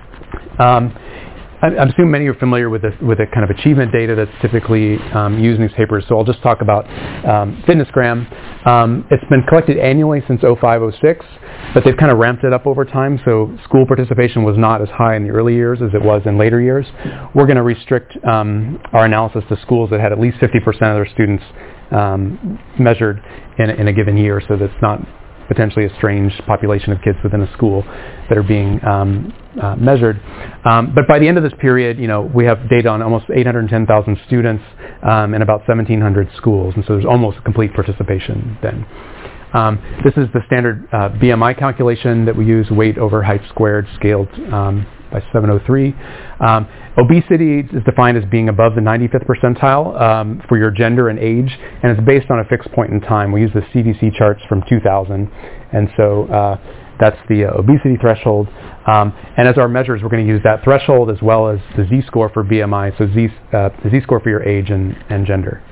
Um, I, I assume many are familiar with this, with the kind of achievement data that's typically um, used in these papers, so I'll just talk about um, FitnessGram. Um, it's been collected annually since oh five oh six, but they've kind of ramped it up over time, so school participation was not as high in the early years as it was in later years. We're going to restrict um, our analysis to schools that had at least fifty percent of their students um, measured in a, in a given year, so that's not potentially a strange population of kids within a school that are being um, uh, measured. Um, but by the end of this period, you know, we have data on almost eight hundred ten thousand students um, in about seventeen hundred schools, and so there's almost complete participation then. Um, this is the standard uh, B M I calculation that we use, weight over height squared, scaled um, by seven oh three. Um, obesity is defined as being above the ninety-fifth percentile um, for your gender and age, and it's based on a fixed point in time. We use the C D C charts from two thousand, and so uh, that's the uh, obesity threshold. Um, and as our measures, we're going to use that threshold as well as the Z-score for B M I, so Z, uh, the Z-score for your age and, and gender.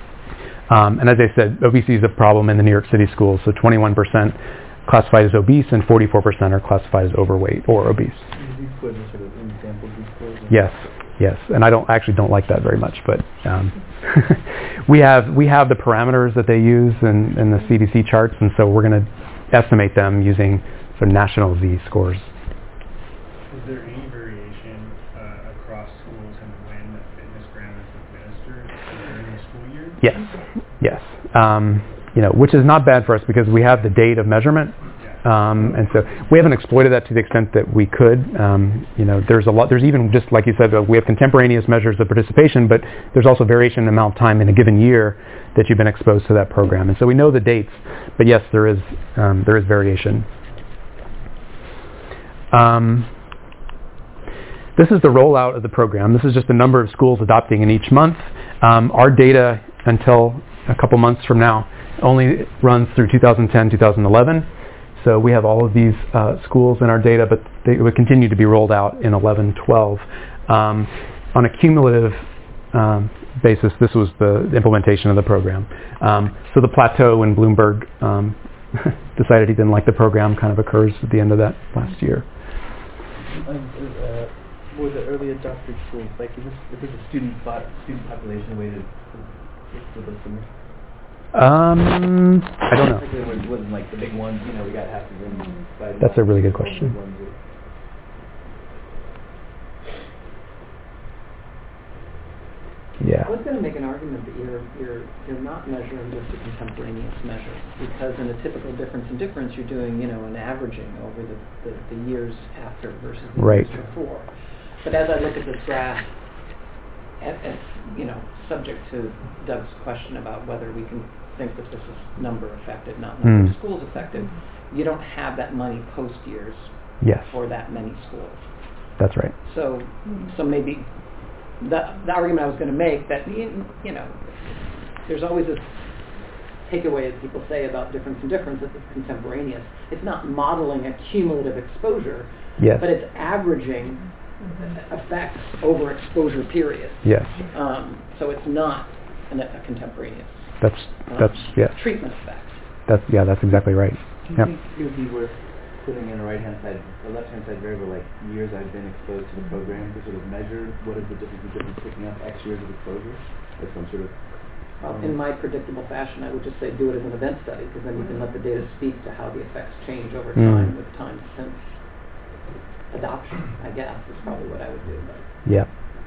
Um, and as I said, obesity is a problem in the New York City schools, so twenty-one percent classified as obese and forty-four percent are classified as overweight or obese. Z-scores are sort of in-sample Z-scores? Yes, yes, and I don't actually don't like that very much, but um, we have we have the parameters that they use in, in the C D C charts, and so we're going to estimate them using sort of national Z-scores. Is there any variation uh, across schools in when FitnessGram is administered during the school year? Yes, yes. Um, you know, which is not bad for us because we have the date of measurement, um, and so we haven't exploited that to the extent that we could. Um, you know, there's a lot. There's even just like you said, uh, we have contemporaneous measures of participation, but there's also variation in the amount of time in a given year that you've been exposed to that program, and so we know the dates. But yes, there is um, there is variation. Um, This is the rollout of the program. This is just the number of schools adopting in each month. Um, our data until a couple months from now only runs through two thousand ten, two thousand eleven. So we have all of these uh, schools in our data, but they would continue to be rolled out in eleven twelve. Um, on a cumulative um, basis, this was the implementation of the program. Um, so the plateau when Bloomberg um, decided he didn't like the program kind of occurs at the end of that last year. Uh, were the early adopter schools, like, is this, is this a student, student population weighted for the submission? Um, I don't know. It wasn't like the big ones, you know, we got half of them. By That's a really good question. Yeah. I was going to make an argument that you're you're you're not measuring just a contemporaneous measure, because in a typical difference in difference, you're doing, you know, an averaging over the, the, the years after versus the right. years before. But as I look at this graph, and, and, you know, subject to Doug's question about whether we can think that this is number affected, not number mm. of schools affected, you don't have that money post years yes. for that many schools. That's right. So, so maybe the, the argument I was going to make that, you, you know, there's always this takeaway, as people say, about difference in difference, that it's contemporaneous. It's not modeling a cumulative exposure, yes. but it's averaging mm-hmm. effects over exposure periods. Yes. Um, so it's not an, a contemporaneous. That's that's um, yeah. treatment effects. That's yeah. That's exactly right. Do you yep. think it would be worth putting in a right-hand side, a left-hand side variable, like years I've been exposed to the program, to sort of measure what is the difference in difference picking up X years of exposure, or some sort of. Well, in my predictable fashion, I would just say do it as an event study, because then you can let the data speak to how the effects change over time mm. with time since adoption, I guess, is probably what I would do. But yeah.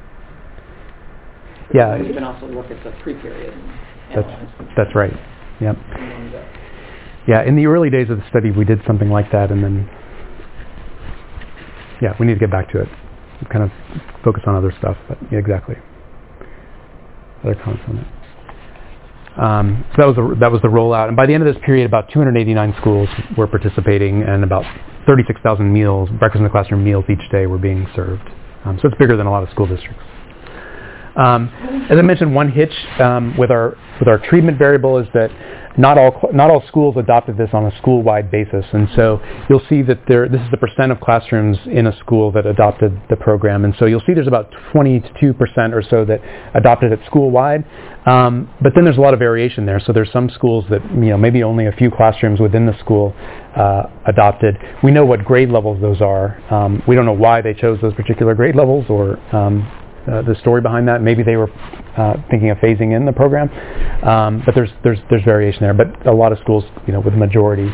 But yeah. You can also look at the pre-period and that's, analyze. That's right. Yep. And, uh, yeah, in the early days of the study, we did something like that, and then, yeah, we need to get back to it. We kind of focus on other stuff, but yeah, exactly. Other comments on that? Um, so that was the, that was the rollout, and by the end of this period, about two hundred eighty-nine schools were participating, and about thirty-six thousand meals, breakfast in the classroom meals each day, were being served. Um, so it's bigger than a lot of school districts. Um, as I mentioned, one hitch um, with our with our treatment variable is that not all not all schools adopted this on a school-wide basis, and so you'll see that there this is the percent of classrooms in a school that adopted the program, and so you'll see there's about twenty-two percent or so that adopted it school-wide, um, but then there's a lot of variation there. So there's some schools that, you know, maybe only a few classrooms within the school uh, adopted. We know what grade levels those are. Um, we don't know why they chose those particular grade levels or um, Uh, the story behind that. Maybe they were uh, thinking of phasing in the program, um, but there's there's there's variation there. But a lot of schools, you know, with the majority.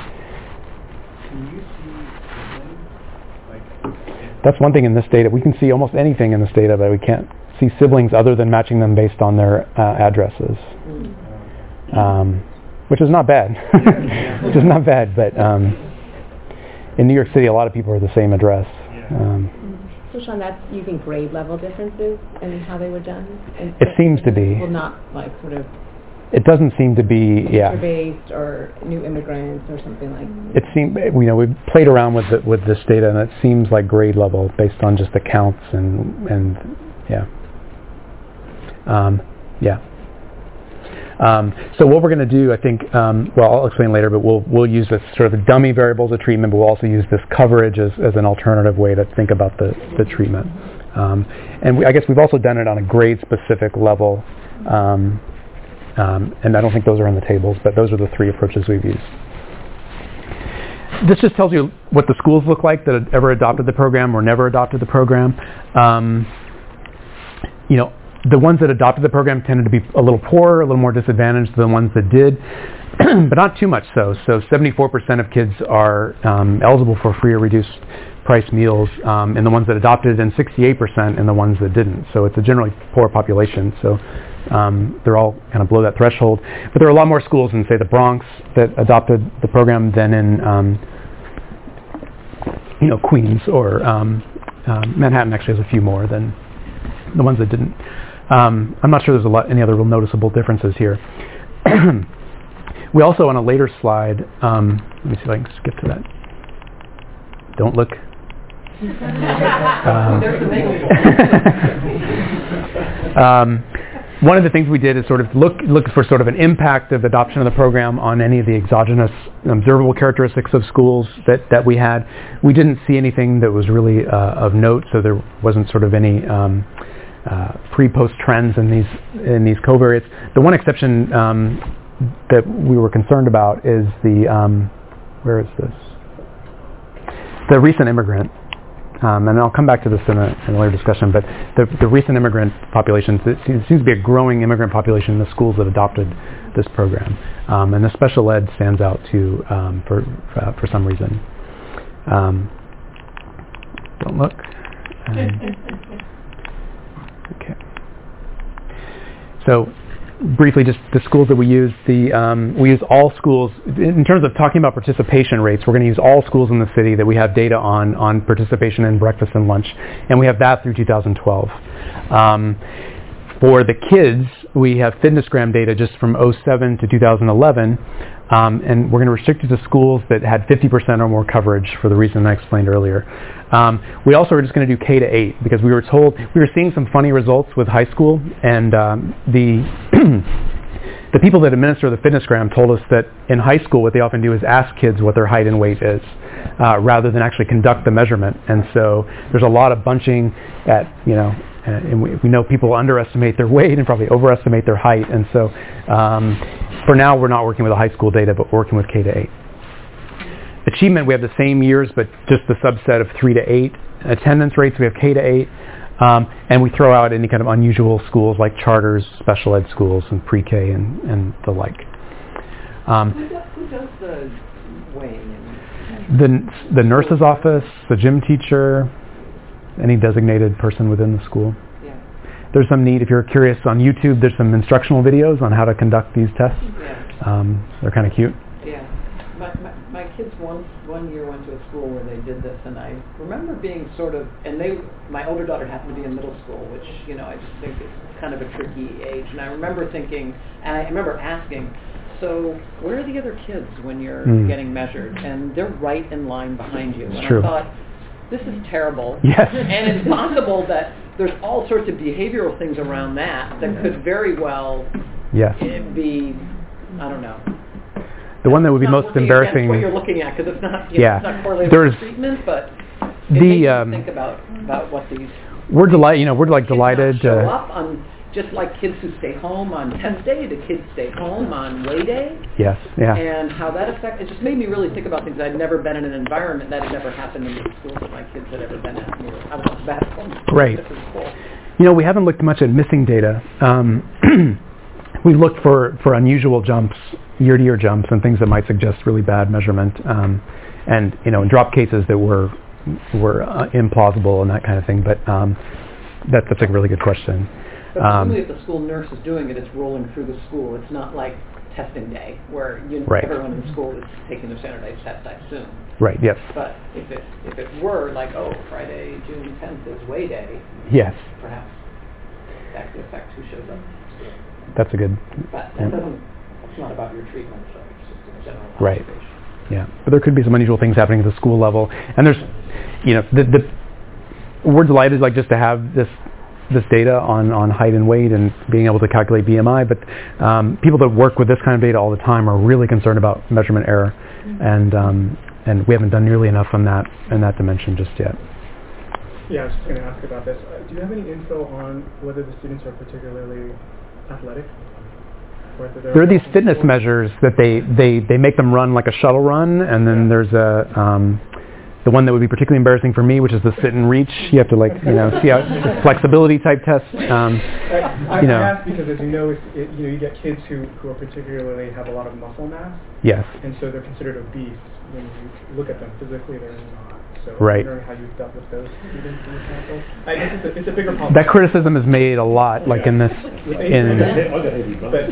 That's one thing in this data. We can see almost anything in this data, but we can't see siblings other than matching them based on their uh, addresses, um, which is not bad. Which is not bad, but um, in New York City, a lot of people are the same address. Um, So Sean, that's using grade level differences and how they were done? And it seems to be. Well, not like sort of... It doesn't seem to be, yeah. based or new immigrants or something like that. It seems, you know, we've played around with it, with this data, and it seems like grade level based on just the counts and, and yeah. Um, yeah. Um, so what we're going to do, I think, um, well, I'll explain later, but we'll we'll use this sort of the dummy variables of treatment, but we'll also use this coverage as, as an alternative way to think about the, the treatment. Um, and we, I guess we've also done it on a grade-specific level, um, um, and I don't think those are in the tables, but those are the three approaches we've used. This just tells you what the schools look like that had ever adopted the program or never adopted the program. Um, you know, the ones that adopted the program tended to be a little poorer, a little more disadvantaged than the ones that did, but not too much so. So seventy-four percent of kids are um, eligible for free or reduced price meals um, in the ones that adopted, and sixty-eight percent in the ones that didn't. So it's a generally poor population. So um, they're all kind of below that threshold. But there are a lot more schools in, say, the Bronx that adopted the program than in, um, you know, Queens or um, uh, Manhattan. Actually has a few more than the ones that didn't. Um, I'm not sure there's a lot, any other real noticeable differences here. We also, on a later slide, um, let me see if I can skip to that. Don't look. um, um, one of the things we did is sort of look look for sort of an impact of adoption of the program on any of the exogenous observable characteristics of schools that, that we had. We didn't see anything that was really uh, of note, so there wasn't sort of any um, uh, pre-post trends in these in these covariates. The one exception um, that we were concerned about is the um, where is this? The recent immigrant. Um, and I'll come back to this in a, in a later discussion, but the, the recent immigrant populations, it seems, seems to be a growing immigrant population in the schools that adopted this program. Um, and the special ed stands out too um, for, uh, for some reason. Um, don't look. Um, okay. So briefly, just the schools that we use, the um, we use all schools, in terms of talking about participation rates, we're going to use all schools in the city that we have data on, on participation in breakfast and lunch, and we have that through two thousand twelve. Um, for the kids, we have FitnessGram data just from oh seven to two thousand eleven, um, and we're going to restrict it to schools that had fifty percent or more coverage for the reason I explained earlier. Um, we also are just going to do K to eight because we were told, we were seeing some funny results with high school, and um, the the people that administer the FitnessGram told us that in high school what they often do is ask kids what their height and weight is uh, rather than actually conduct the measurement. And so there's a lot of bunching at, you know, and we, we know people underestimate their weight and probably overestimate their height. And so um, for now we're not working with the high school data, but we're working with K to eight. Achievement, we have the same years, but just the subset of three to eight. Attendance rates, we have K to eight. Um, and we throw out any kind of unusual schools like charters, special ed schools, and pre-K and, and the like. Um, who, does, who does the weighing? The, the nurse's office, the gym teacher, any designated person within the school. Yeah. There's some need, if you're curious, on YouTube, there's some instructional videos on how to conduct these tests. Yeah. Um, they're kind of cute. Yeah. My, my, my kids one one year went to a school where they did this, and I remember being sort of, and they, my older daughter happened to be in middle school, which, you know, I just think is kind of a tricky age. And I remember thinking, and I remember asking, so where are the other kids when you're mm. getting measured? And they're right in line behind you. It's and true. I thought, this is terrible. Yes. And it's possible that there's all sorts of behavioral things around that that could very well yes. be, I don't know. The one that would be most embarrassing. What you're looking at, because it's not, you yeah. know, it's not correlated There's with treatment, but the, it makes um, you think about about what these. We're delighted. You know, we're like delighted. Kids not show uh, up on just like kids who stay home on test day, the kids stay home on way day. Yes. Yeah. And how that affects. It just made me really think about things. I'd never been in an environment that had never happened in the schools that my kids had ever been at. You know, I was on sabbatical. Right. This is cool. You know, we haven't looked much at missing data. Um, we looked for, for unusual jumps, year-to-year jumps, and things that might suggest really bad measurement, um, and you know, drop cases that were were uh, implausible and that kind of thing. But um, that, that's a really good question. But um, presumably, if the school nurse is doing it, it's rolling through the school. It's not like testing day where you, right. everyone in the school is taking their standardized test, I assume. Right. Yes. But if it if it were like, oh, Friday, June tenth is way day. Yes. Perhaps that could affect who shows up. That's a good. But that yeah. doesn't. It's not about your treatment, so it's just a general right. observation. Yeah, but there could be some unusual things happening at the school level, and there's, you know, the, the we're delighted like just to have this this data on, on height and weight and being able to calculate B M I, but um, people that work with this kind of data all the time are really concerned about measurement error, mm-hmm. and um, and we haven't done nearly enough on that in that dimension just yet. Yeah, I was just going to ask about this. Uh, do you have any info on whether the students are particularly athletic? There are these fitness measures that they, they, they make them run like a shuttle run, and then there's a um, the one that would be particularly embarrassing for me, which is the sit and reach. You have to like you know see how flexibility type test. Um, I, you know. I ask because as you know, it, it, you know you get kids who, who are particularly have a lot of muscle mass. Yes. And so they're considered obese when you look at them physically. They're not. So right. I'm wondering how you've dealt with those students in the sample. I guess it's a, it's a bigger problem. That criticism is made a lot, like yeah. in this. In but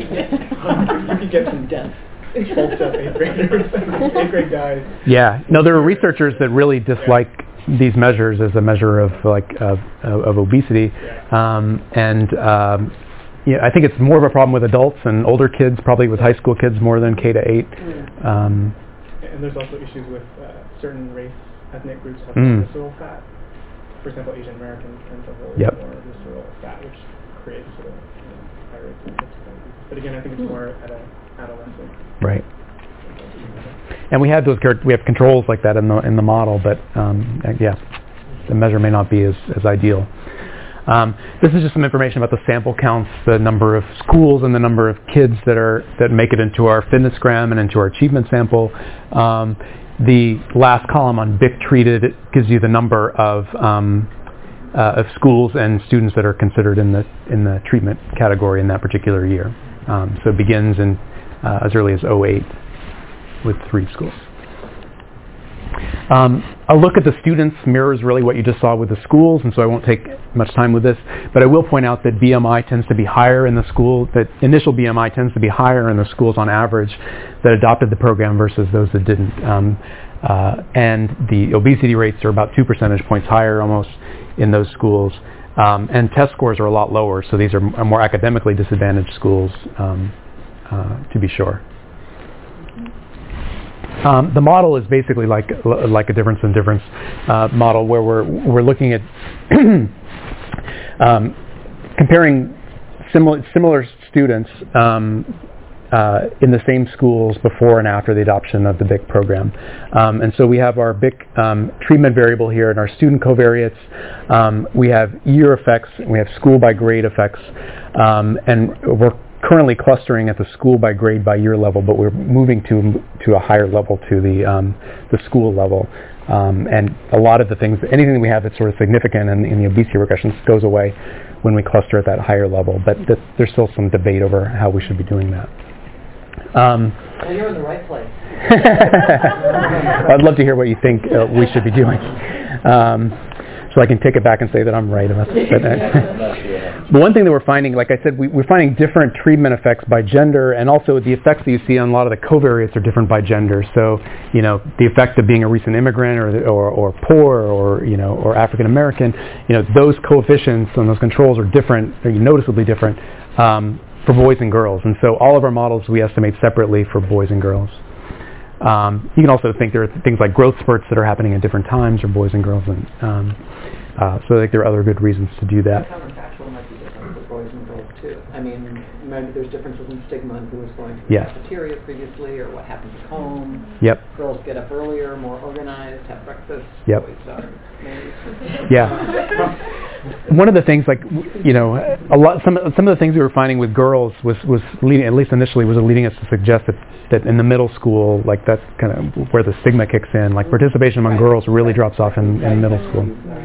you could get some dense, bulked up eighth graders, eighth grade guys. Yeah. No, there are researchers that really dislike yeah. these measures as a measure of like of, of obesity, yeah. um, and um, yeah, I think it's more of a problem with adults and older kids, probably with high school kids more than K to eight. Mm. Um, and there's also issues with uh, certain race. Ethnic groups have mm. visceral fat. For example, Asian Americans tend to hold yep. more visceral fat, which creates sort of you know, higher rates of diabetes. But again, I think it's more at a adolescent. Right. And we had those we have controls like that in the in the model, but um, yeah, the measure may not be as, as ideal. Um, this is just some information about the sample counts, the number of schools and the number of kids that are that make it into our FitnessGram and into our achievement sample. Um, the last column on B I C treated it gives you the number of um, uh, of schools and students that are considered in the in the treatment category in that particular year. Um, so it begins in uh, as early as oh eight with three schools. Um, a look at the students mirrors really what you just saw with the schools, and so I won't take much time with this, but I will point out that B M I tends to be higher in the school, that initial B M I tends to be higher in the schools on average that adopted the program versus those that didn't. Um, uh, and the obesity rates are about two percentage points higher almost in those schools. Um, and test scores are a lot lower, so these are m- more academically disadvantaged schools, um, uh, to be sure. Um, the model is basically like like a difference in difference uh, model, where we're we're looking at um, comparing similar similar students um, uh, in the same schools before and after the adoption of the B I C program. Um, and so we have our B I C um, treatment variable here and our student covariates. Um, we have year effects, and we have school by grade effects, um, and we're currently clustering at the school by grade by year level, but we're moving to to a higher level, to the um, the school level. Um, and a lot of the things, anything that we have that's sort of significant in, in the obesity regressions goes away when we cluster at that higher level. But th- there's still some debate over how we should be doing that. Um, well, you're in the right place. I'd love to hear what you think uh, we should be doing. Um, so I can take it back and say that I'm right. But one thing that we're finding, like I said, we, we're finding different treatment effects by gender, and also the effects that you see on a lot of the covariates are different by gender. So, you know, the effect of being a recent immigrant or or, or poor or, you know, or African American, you know, those coefficients and those controls are different, they're noticeably different um, for boys and girls. And so all of our models we estimate separately for boys and girls. Um, you can also think there are things like growth spurts that are happening at different times for boys and girls, and um, uh, so I think there are other good reasons to do that. The counterfactual might be different for boys and girls too. I mean, maybe there's differences in stigma and who was going to the yes. cafeteria previously, or what happens at home. Yep. Girls get up earlier, more organized, have breakfast. Yep. Boys are maybe. Yeah. One of the things, like, you know, a lot, some some of the things we were finding with girls was was leading, at least initially, was leading us to suggest that, that in the middle school, like that's kind of where the stigma kicks in. Like participation among girls really drops off in, in middle school.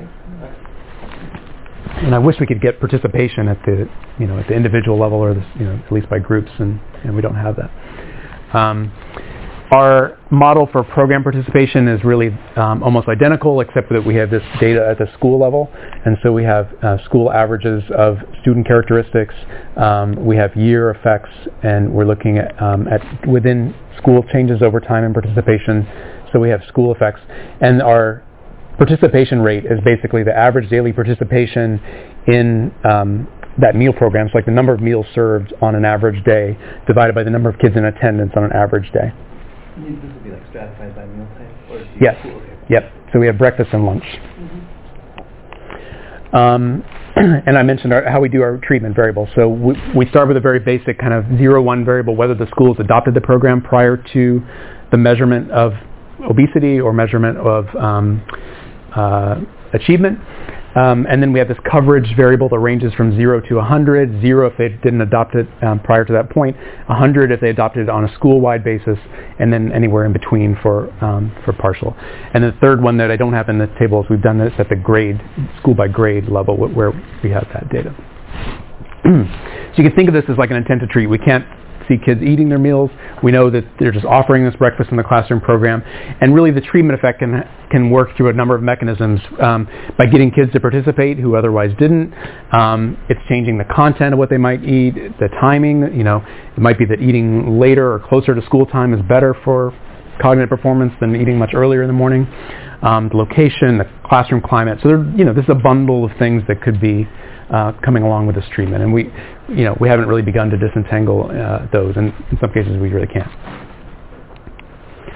And I wish we could get participation at the, you know, at the individual level, or the, you know, at least by groups, and, and we don't have that. Um, Our model for program participation is really um, almost identical, except that we have this data at the school level. And so we have uh, school averages of student characteristics. Um, we have year effects, and we're looking at, um, at within school changes over time in participation. So we have school effects. And our participation rate is basically the average daily participation in um, that meal program. So like the number of meals served on an average day divided by the number of kids in attendance on an average day. This would be like stratified by meal time? Or do you Yes. school, okay. Yep. So we have breakfast and lunch. Mm-hmm. Um, and I mentioned our, how we do our treatment variables. So we, we start with a very basic kind of zero one variable, whether the schools adopted the program prior to the measurement of obesity or measurement of um, uh, achievement. Um, and then we have this coverage variable that ranges from zero to one hundred, zero if they didn't adopt it um, prior to that point, one hundred if they adopted it on a school-wide basis, and then anywhere in between for um, for partial. And the third one that I don't have in the table is we've done this at the grade, school by grade level, where we have that data. So you can think of this as like an intent to treat. We can't see kids eating their meals. We know that they're just offering this breakfast in the classroom program. And really the treatment effect can can work through a number of mechanisms um, by getting kids to participate who otherwise didn't. Um, it's changing the content of what they might eat, the timing. You know, it might be that eating later or closer to school time is better for cognitive performance than eating much earlier in the morning. Um, the location, the classroom climate. So, there, you know, this is a bundle of things that could be Uh, coming along with this treatment, and we, you know, we haven't really begun to disentangle uh, those, and in some cases we really can't.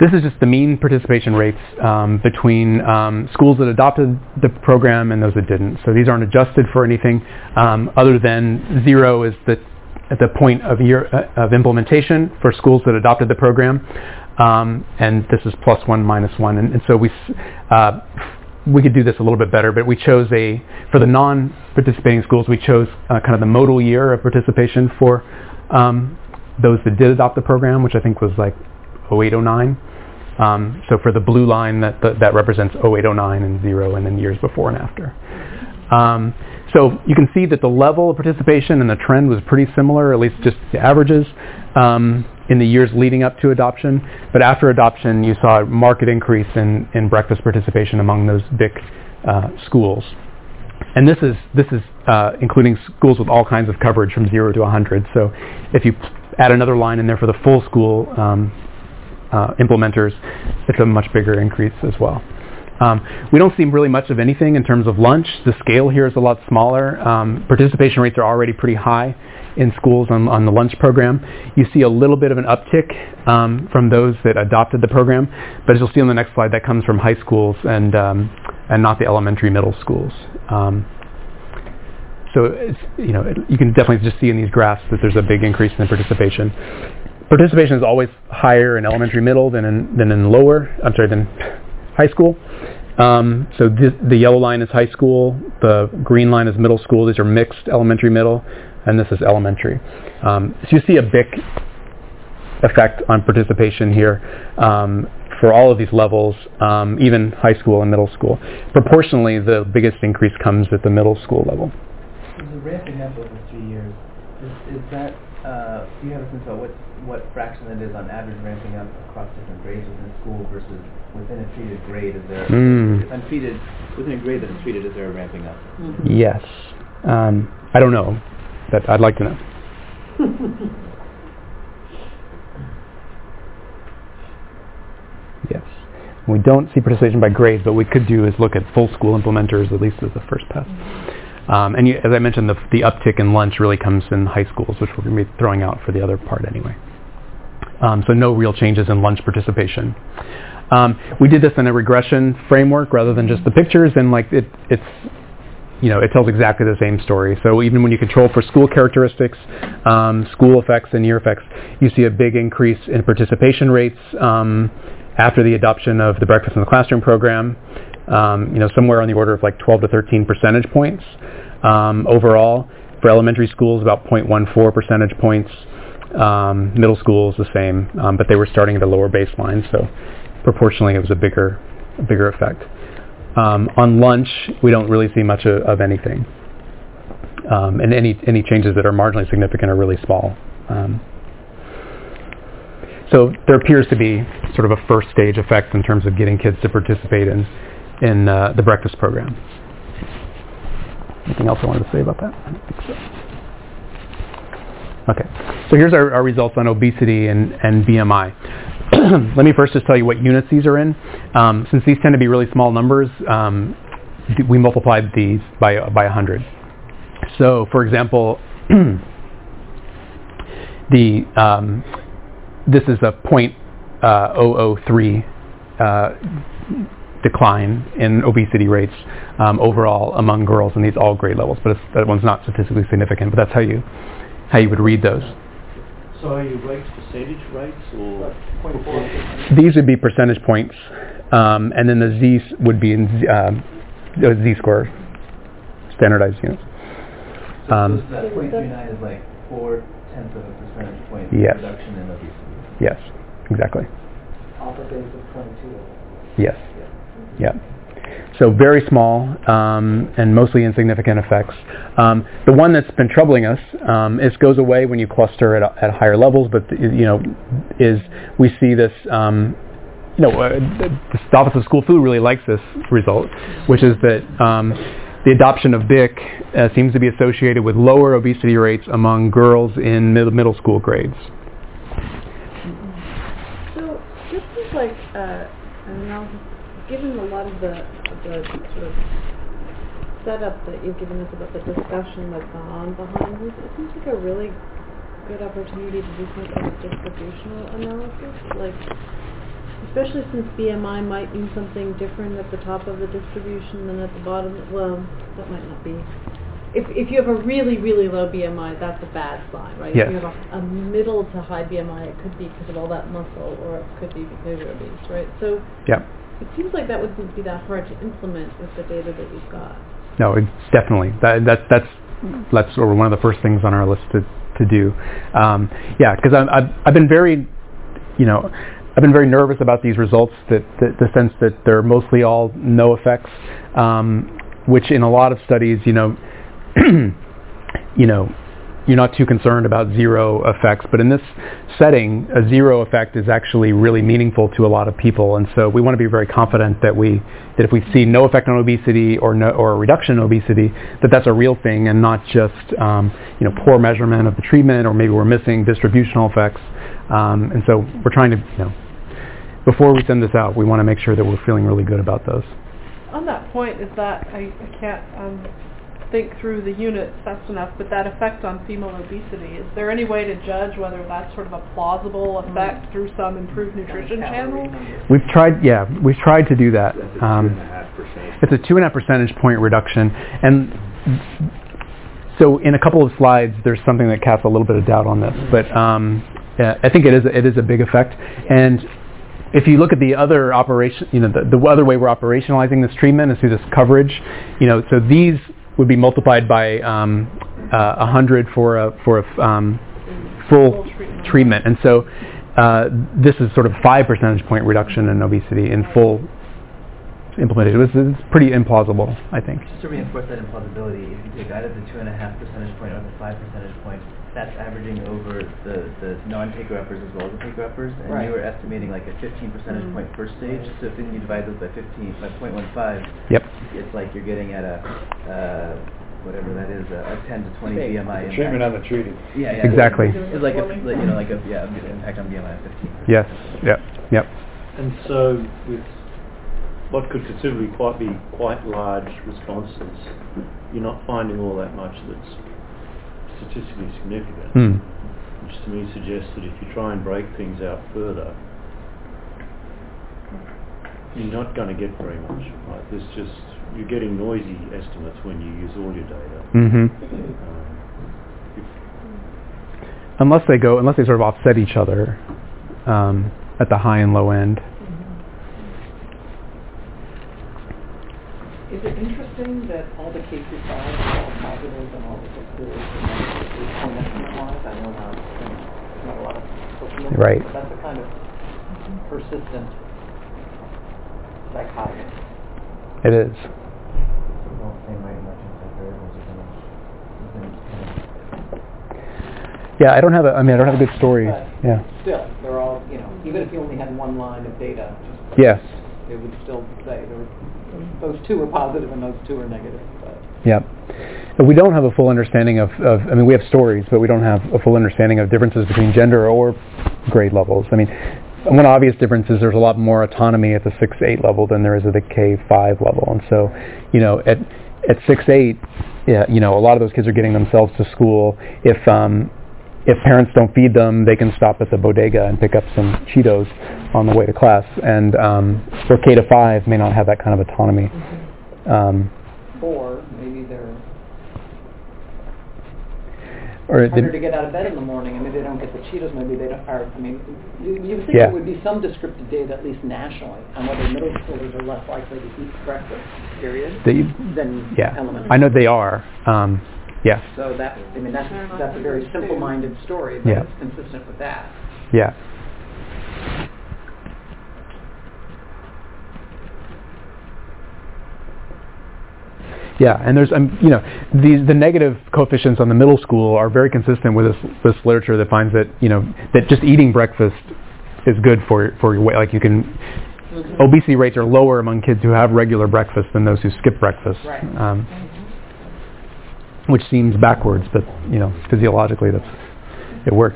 this is just the mean participation rates um, between um, schools that adopted the program and those that didn't. So these aren't adjusted for anything um, other than zero is the at the point of year uh, of implementation for schools that adopted the program, um, and this is plus one minus one. And, and so we uh, we could do this a little bit better, but we chose a for the non-participating schools we chose uh, kind of the modal year of participation for um, those that did adopt the program, which I think was like oh eight oh nine. Um, so for the blue line, that that, that represents oh eight oh nine and zero, and then years before and after. Um, so you can see that the level of participation and the trend was pretty similar, at least just the averages, um, in the years leading up to adoption. But after adoption, you saw a marked increase in, in breakfast participation among those B I C uh, schools. And this is this is uh, including schools with all kinds of coverage from zero to one hundred. So if you add another line in there for the full school um, uh, implementers, it's a much bigger increase as well. Um, we don't see really much of anything in terms of lunch. The scale here is a lot smaller. Um, participation rates are already pretty high in schools on, on the lunch program. You see a little bit of an uptick um, from those that adopted the program, but as you'll see on the next slide, that comes from high schools and um, and not the elementary middle schools. Um, so it's, you know, it, you can definitely just see in these graphs that there's a big increase in participation. Participation is always higher in elementary middle than in, than in lower. I'm sorry, than high school. Um, so this, the yellow line is high school, the green line is middle school. These are mixed elementary middle, and this is elementary. Um, so you see a big effect on participation here um, for all of these levels, um, even high school and middle school. Proportionally, the biggest increase comes at the middle school level. So the ramping up over three years, is, is that, uh, do you have a sense of what, what fraction it is on average ramping up across different grades within school versus within a treated grade? Is there, mm. if I'm treated, within a grade that I'm treated, is there a ramping up? Mm-hmm. Yes. Um, I don't know, but I'd like to know. Yes. We don't see participation by grade, but what we could do is look at full school implementers, at least as the first pass. Um, and you, as I mentioned, the, the uptick in lunch really comes in high schools, which we're going to be throwing out for the other part anyway. Um, so no real changes in lunch participation. Um, we did this in a regression framework rather than just the pictures, and like it, it's, you know, it tells exactly the same story. So even when you control for school characteristics, um, school effects and year effects, you see a big increase in participation rates um, after the adoption of the Breakfast in the Classroom program. Um, you know, somewhere on the order of like twelve to thirteen percentage points um, overall. For elementary schools, about zero point one four percentage points. Um, middle schools the same, um, but they were starting at a lower baseline, so proportionally it was a bigger, a bigger effect. Um, on lunch, we don't really see much of, of anything, um, and any any changes that are marginally significant are really small. Um, so there appears to be sort of a first stage effect in terms of getting kids to participate in in uh, the breakfast program. Anything else I wanted to say about that? I don't think so. Okay, so here's our, our results on obesity and, and B M I. Let me first just tell you what units these are in. Um, since these tend to be really small numbers, um, we multiplied these by by one hundred. So, for example, the um, this is a zero point zero zero three uh, decline in obesity rates um, overall among girls in these all grade levels, but it's, that one's not statistically significant. But that's how you how you would read those. So are you rates percentage rates or? These would be percentage points, um, and then the Z would be in Z, um, Z-score, standardized units. So, Um, so that zero point three nine is like four tenths of a percentage point yes. reduction in obesity. Yes, exactly. Alpha base of twenty-two. Yes. Yeah. So very small um, and mostly insignificant effects. Um, the one that's been troubling us, um, is goes away when you cluster at, at higher levels, but you know, is we see this. Um, you know, uh, the Office of School Food really likes this result, which is that um, the adoption of B I C uh, seems to be associated with lower obesity rates among girls in mid- middle school grades. So this is like uh, an analysis, given a lot of the, the sort of setup that you've given us about the discussion that's gone on behind this, it seems like a really good opportunity to do some kind of distributional analysis. Like, especially since B M I might mean something different at the top of the distribution than at the bottom. Well, that might not be. If if you have a really, really low B M I, that's a bad sign, right? Yes. If you have a, a middle to high B M I, it could be because of all that muscle, or it could be because you're obese, right? So yeah. it seems like that wouldn't be that hard to implement with the data that you've got. No, it's definitely. That, that, that's that's sort of one of the first things on our list to, to do. Um, yeah, because I've, I've been very, you know, I've been very nervous about these results, that, that the sense that they're mostly all no effects, um, which in a lot of studies, you know, you know, you're not too concerned about zero effects, but in this setting, a zero effect is actually really meaningful to a lot of people, and so we want to be very confident that we that if we see no effect on obesity or no or a reduction in obesity, that that's a real thing and not just um, you know poor measurement of the treatment, or maybe we're missing distributional effects, um, and so we're trying to you know before we send this out, we want to make sure that we're feeling really good about those. On that point, is that I, I can't. Um, think through the units fast enough, but that effect on female obesity, is there any way to judge whether that's sort of a plausible effect mm. through some improved nutrition channel? We've tried, yeah, we've tried to do that. Um, it's a two and a half percentage point reduction, and so in a couple of slides, there's something that casts a little bit of doubt on this, but um, yeah, I think it is it is a big effect, and if you look at the other operation, you know, the, the other way we're operationalizing this treatment is through this coverage, you know, so these would be multiplied by um, uh, one hundred for a for a um, full treatment, and so uh, this is sort of five percentage point reduction in obesity in full implemented. It was, it's pretty implausible, I think. Just to reinforce that implausibility, if you take either the two and a half percentage point or the five percentage point, that's averaging over the, the non-taker uppers as well as the taker uppers, and right. you were estimating like a fifteen percentage mm. point first stage. So if then you divide those by fifteen by zero point one five, yep, it's like you're getting at a uh, whatever that is, a, a ten to twenty B M I impact. Treatment on the treated. Yeah, yeah. Exactly. It's like a you know like a yeah impact on B M I of fifteen. Yes. Yep. Yep. And so with what could considerably quite be quite large responses, you're not finding all that much that's statistically significant, mm. which to me suggests that if you try and break things out further, you're not going to get very much. Right? There's just you're getting noisy estimates when you use all your data. Mm-hmm. Um, unless they go, unless they sort of offset each other um, at the high and low end. Is it interesting that all the K through five are all positive and all the six through eight are negative? I know now there's not a lot of social media, right. but that's a kind of persistent dichotomy. It is. Yeah, I don't have a. I mean, I don't have a good story. But yeah. Still, they're all. You know, even if you only had one line of data, just yes, it would still say there were. Those two are positive and those two are negative. But. Yeah. We don't have a full understanding of, of, I mean, we have stories, but we don't have a full understanding of differences between gender or grade levels. I mean, one obvious difference is there's a lot more autonomy at the six eight level than there is at the K five level. And so, you know, at at six eight, yeah, you know, a lot of those kids are getting themselves to school. If um, if parents don't feed them, they can stop at the bodega and pick up some Cheetos on the way to class. And um, where K to five may not have that kind of autonomy. Um, or maybe they're or harder to get out of bed in the morning, and maybe they don't get the Cheetos. Maybe they don't. Or, I mean, you, you would think yeah. there would be some descriptive data, at least nationally, on whether middle schoolers are less likely to eat breakfast. Period. They, than yeah. elementary. I know they are. Um, Yes. So that, I mean, that's, that's a very simple-minded story, but yeah. it's consistent with that. Yeah. Yeah, and there's, um, you know, these the negative coefficients on the middle school are very consistent with this this literature that finds that, you know, that just eating breakfast is good for for your weight. Like you can, mm-hmm. obesity rates are lower among kids who have regular breakfast than those who skip breakfast. Right. Um, which seems backwards, but you know, physiologically that's it works.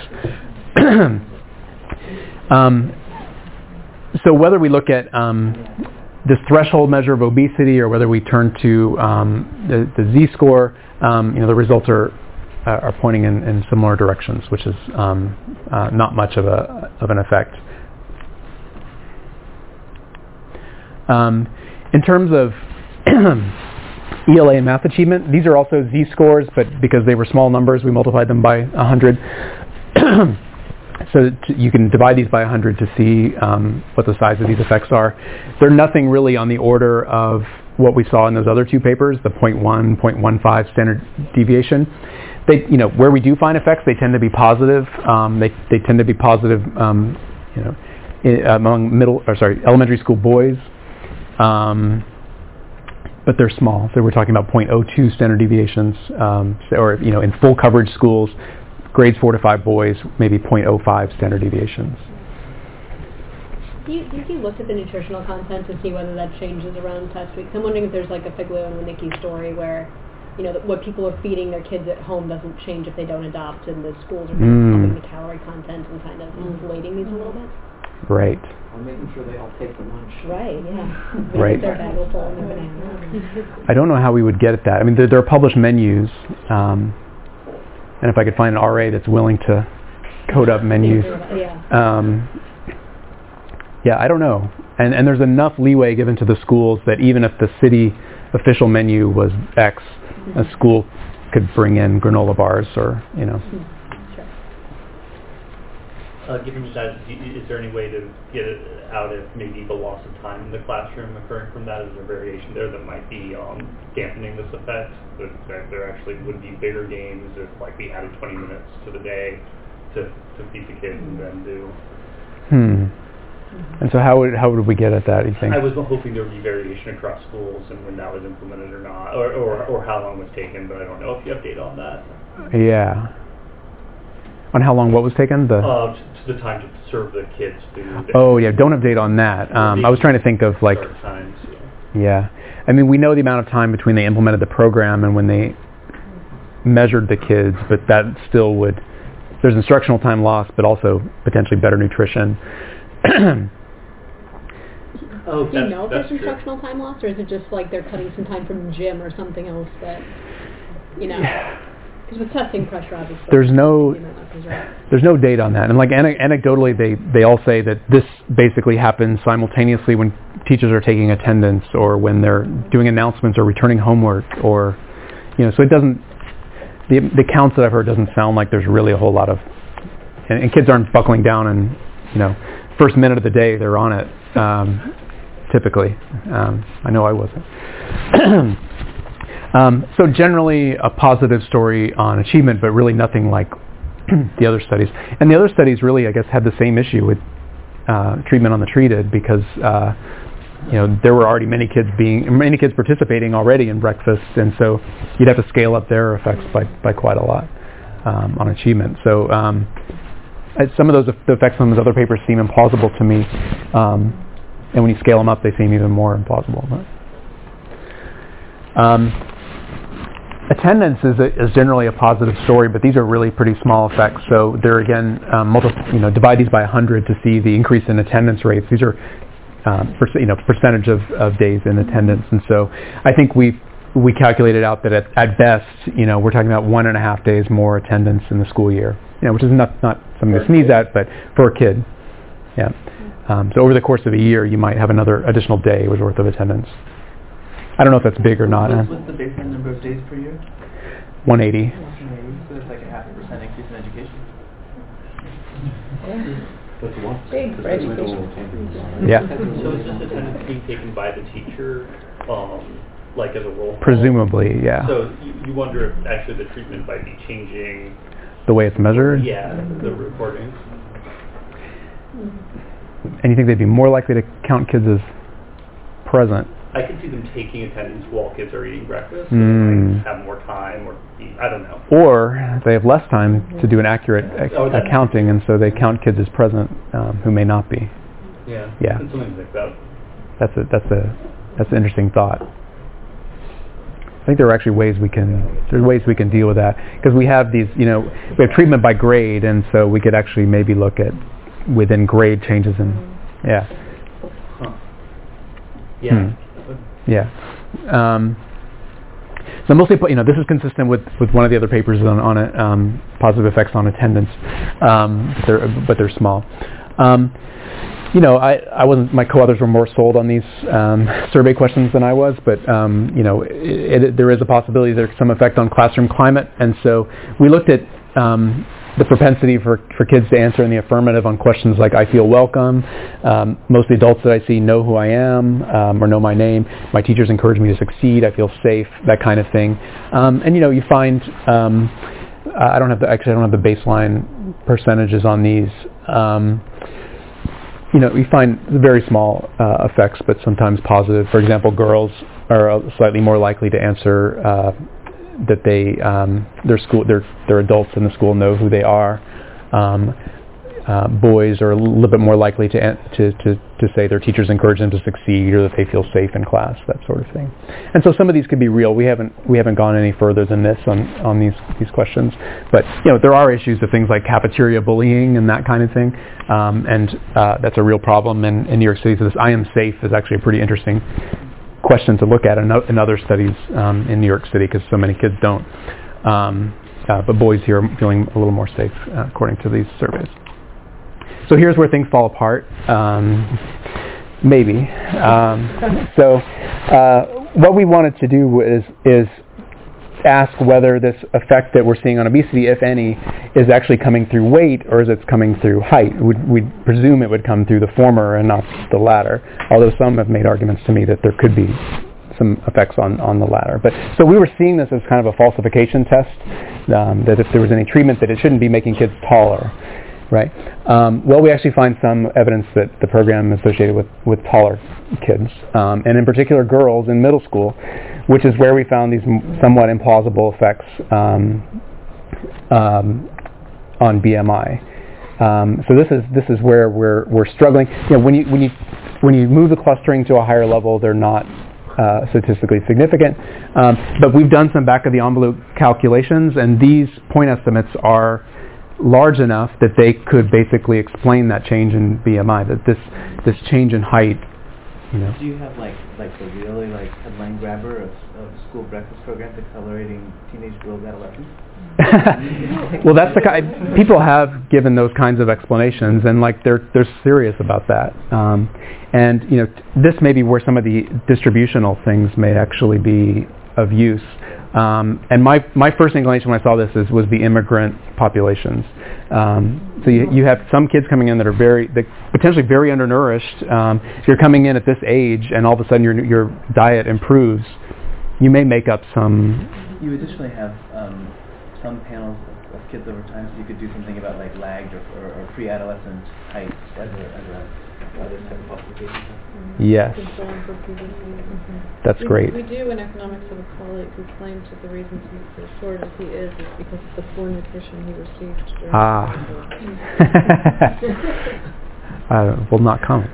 um, so whether we look at um, this threshold measure of obesity or whether we turn to um, the, the Z-score, um, you know, the results are uh, are pointing in, in similar directions, which is um, uh, not much of a of an effect. Um, in terms of E L A and math achievement, these are also Z-scores, but because they were small numbers, we multiplied them by one hundred. So t- you can divide these by one hundred to see um, what the size of these effects are. They're nothing really on the order of what we saw in those other two papers, the zero point one, zero point one five standard deviation. They, you know, where we do find effects, they tend to be positive. Um, they they tend to be positive, um, you know, in, among middle or sorry elementary school boys. Um, but they're small. So we're talking about zero point zero two standard deviations, um, or you know, in full coverage schools, grades four to five boys, maybe zero point zero five standard deviations. Do you, do you look at the nutritional content to see whether that changes around test week? I'm wondering if there's like a Figlio and Winnicki story where, you know, what people are feeding their kids at home doesn't change if they don't adopt, and the schools are kind Mm. of upping the calorie content and kind of inflating these a little bit. Right. Or making sure they all take the lunch. Right, yeah. Right. Their bag will full and their banana. I don't know how we would get at that. I mean, there, there are published menus, um, and if I could find an R A that's willing to code up menus. Yeah. Um, yeah, I don't know. And and there's enough leeway given to the schools that even if the city official menu was X, mm-hmm. a school could bring in granola bars or, you know. Mm-hmm. Uh, given that, is there any way to get it out if maybe the loss of time in the classroom occurring from that? Is there variation there that might be um, dampening this effect? That, that there actually would be bigger games if like we added twenty minutes to the day to, to feed the kids and then do... Hmm. And so how would how would we get at that, you think? I was hoping there would be variation across schools and when that was implemented or not, or, or, or how long it was taken, but I don't know if you have data on that. Yeah. On how long what was taken? The Uh, to, to the time to serve the kids food. Oh yeah, don't have data on that. Um, I was trying to think of like, times, yeah. yeah. I mean, we know the amount of time between they implemented the program and when they measured the kids, but that still would, there's instructional time lost, but also potentially better nutrition. Oh, Do you know if there's true. instructional time lost, or is it just like they're cutting some time from gym or something else that, you know? Because with testing pressure, obviously. There's no, there's no data on that. And like ane- anecdotally, they, they all say that this basically happens simultaneously when teachers are taking attendance or when they're doing announcements or returning homework or, you know, so it doesn't, the, the counts that I've heard doesn't sound like there's really a whole lot of, and, and kids aren't buckling down and, you know, first minute of the day they're on it, um, typically. Um, I know I wasn't. Um, so generally a positive story on achievement, but really nothing like the other studies. And the other studies really, I guess, had the same issue with uh, treatment on the treated because, uh, you know, there were already many kids being, many kids participating already in breakfast, and so you'd have to scale up their effects by, by quite a lot um, on achievement. So um, some of those the effects on those other papers seem implausible to me, um, and when you scale them up, they seem even more implausible. But, um, attendance is, a, is generally a positive story, but these are really pretty small effects. So they're again, um, multi, you know, divide these by one hundred to see the increase in attendance rates. These are, um, per, you know, percentage of, of days in attendance, and so I think we we calculated out that at, at best, you know, we're talking about one and a half days more attendance in the school year. You know, which is not not something to sneeze at, but for a kid, yeah. Um, so over the course of a year, you might have another additional day worth of attendance. I don't know if that's big or not. What's, what's the baseline number of days per year? one eighty. So it's like a half a percent increase in education. That's a lot. Big for education. Yeah. So is this attendance being taken by the teacher, um, like as a roll call? Presumably, yeah. So you, you wonder if actually the treatment might be changing the way it's measured? Yeah, the recordings. And you think they'd be more likely to count kids as present? I could see them taking attendance while kids are eating breakfast, Mm. and like have more time, or eat, I don't know. Or they have less time to do an accurate ac- Oh, that- accounting, and so they count kids as present um, who may not be. Yeah. Yeah. And something like that. That's a that's a that's an interesting thought. I think there are actually ways we can there's ways we can deal with that because we have these, you know, we have treatment by grade, and so we could actually maybe look at within grade changes in yeah. Huh. Yeah. Hmm. Yeah. Um, so mostly, you know, this is consistent with, with one of the other papers on, on it, um, positive effects on attendance, um, but, they're, but they're small. Um, you know, I, I wasn't, my co-authors were more sold on these um, survey questions than I was, but, um, you know, it, it, there is a possibility there's some effect on classroom climate, and so we looked at um, the propensity for, for kids to answer in the affirmative on questions like I feel welcome. Um, most of the adults that I see know who I am um, or know my name. My teachers encourage me to succeed. I feel safe, that kind of thing. Um, and, you know, you find, um, I don't have the, actually I don't have the baseline percentages on these. Um, you know, we find very small uh, effects, but sometimes positive. For example, girls are slightly more likely to answer uh, that they um, their school their their adults in the school know who they are. Um, uh, boys are a little bit more likely to, to to to say their teachers encourage them to succeed or that they feel safe in class, that sort of thing. And so some of these could be real. We haven't we haven't gone any further than this on, on these these questions. But you know, there are issues of things like cafeteria bullying and that kind of thing, um, and uh, that's a real problem in, in New York City. So this I am safe is actually a pretty interesting question to look at in, in other studies um, in New York City because so many kids don't. Um, uh, but boys here are feeling a little more safe uh, according to these surveys. So here's where things fall apart, um, maybe. Um, so uh, what we wanted to do is, is ask whether this effect that we're seeing on obesity, if any, is actually coming through weight or is it coming through height. We'd, we'd presume it would come through the former and not the latter, although some have made arguments to me that there could be some effects on, on the latter. But so we were seeing this as kind of a falsification test, um, that if there was any treatment that it shouldn't be making kids taller. Right. Um, well, we actually find some evidence that the program is associated with, with taller kids, um, and in particular girls in middle school, which is where we found these m- somewhat implausible effects um, um, on B M I. Um, so this is this is where we're we're struggling. You know, when you when you when you move the clustering to a higher level, they're not uh, statistically significant. Um, but we've done some back of the envelope calculations, and these point estimates are large enough that they could basically explain that change in B M I, that this this change in height, you know. Do you have like like the really like headline grabber of, of school breakfast programs accelerating teenage girls adolescents? Well, that's the kind people have given those kinds of explanations, and like they're they're serious about that. Um, and you know, t- this may be where some of the distributional things may actually be of use. Um, and my, my first inclination when I saw this is was the immigrant populations. Um, so you, you have some kids coming in that are very, that potentially very undernourished. Um, if you're coming in at this age and all of a sudden your your diet improves, you may make up some. You additionally have um, some panels of, of kids over time, so you could do something about like lagged or, or, or pre-adolescent height as a as a other type of classification. Yes. That's we, great. We do in economics have a colleague who claims that the reason he's as short as he is is because of the poor nutrition he received during Ah. I will not comment.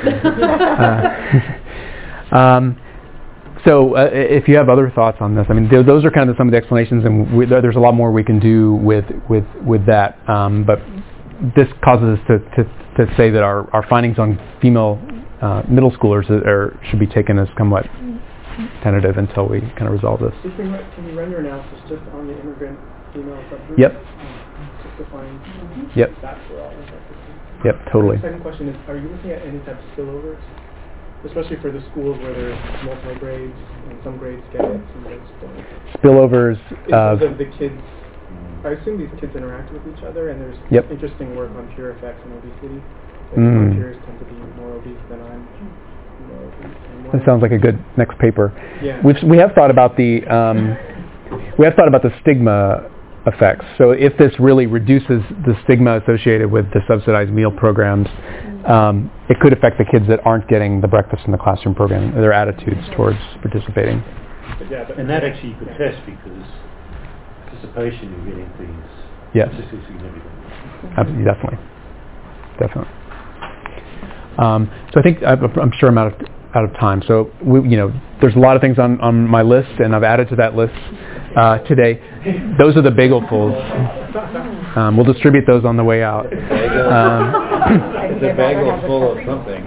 uh, um, so uh, if you have other thoughts on this, I mean, th- those are kind of some of the explanations, and we, there's a lot more we can do with with with that. Um, but this causes us to, to, to say that our, our findings on female uh, middle schoolers are, are, should be taken as somewhat tentative until we kind of resolve this. So can, can you run your analysis just on the immigrant female subgroup? Yep. Um, just to find Yep. stats for all of that. Yep, totally. The second question is, are you looking at any type of spillovers? Especially for the schools where there's multiple grades, and some grades get it, some grades don't. Spillovers. In Uh, terms of the kids, I assume these kids interact with each other, and there's Yep. interesting work on peer effects on obesity. Like Mm. my peers tend to be more obese than I'm. More obese and more That sounds like a good next paper. Yeah. We've, we have thought about the um, we have thought about the stigma effects. So if this really reduces the stigma associated with the subsidized meal programs, um, it could affect the kids that aren't getting the breakfast in the classroom program, their attitudes towards participating. But yeah, but And that actually you could test because participation in getting things Yes. statistically significant. Absolutely, definitely, definitely. Um, so I think I, I'm sure I'm out of out of time. So we, you know, there's a lot of things on, on my list, and I've added to that list uh, today. Those are the bagelfuls. Um, we'll distribute those on the way out. Um, the bagel full of something.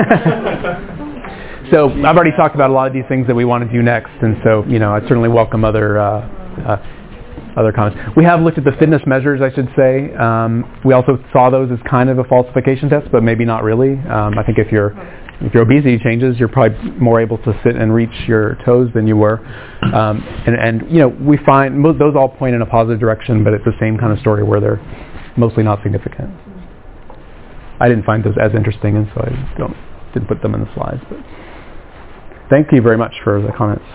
So I've already talked about a lot of these things that we want to do next, and so you know I certainly welcome other uh, uh, other comments. We have looked at the fitness measures, I should say. Um, we also saw those as kind of a falsification test, but maybe not really. Um, I think if your if your obesity changes, you're probably more able to sit and reach your toes than you were. Um, and, and you know, we find mo- those all point in a positive direction, but it's the same kind of story where they're mostly not significant. I didn't find those as interesting, and so I don't didn't put them in the slides. But thank you very much for the comments.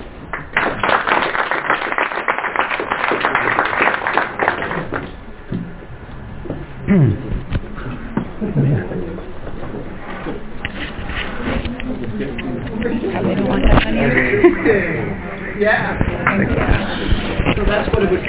Yeah. So that's what it would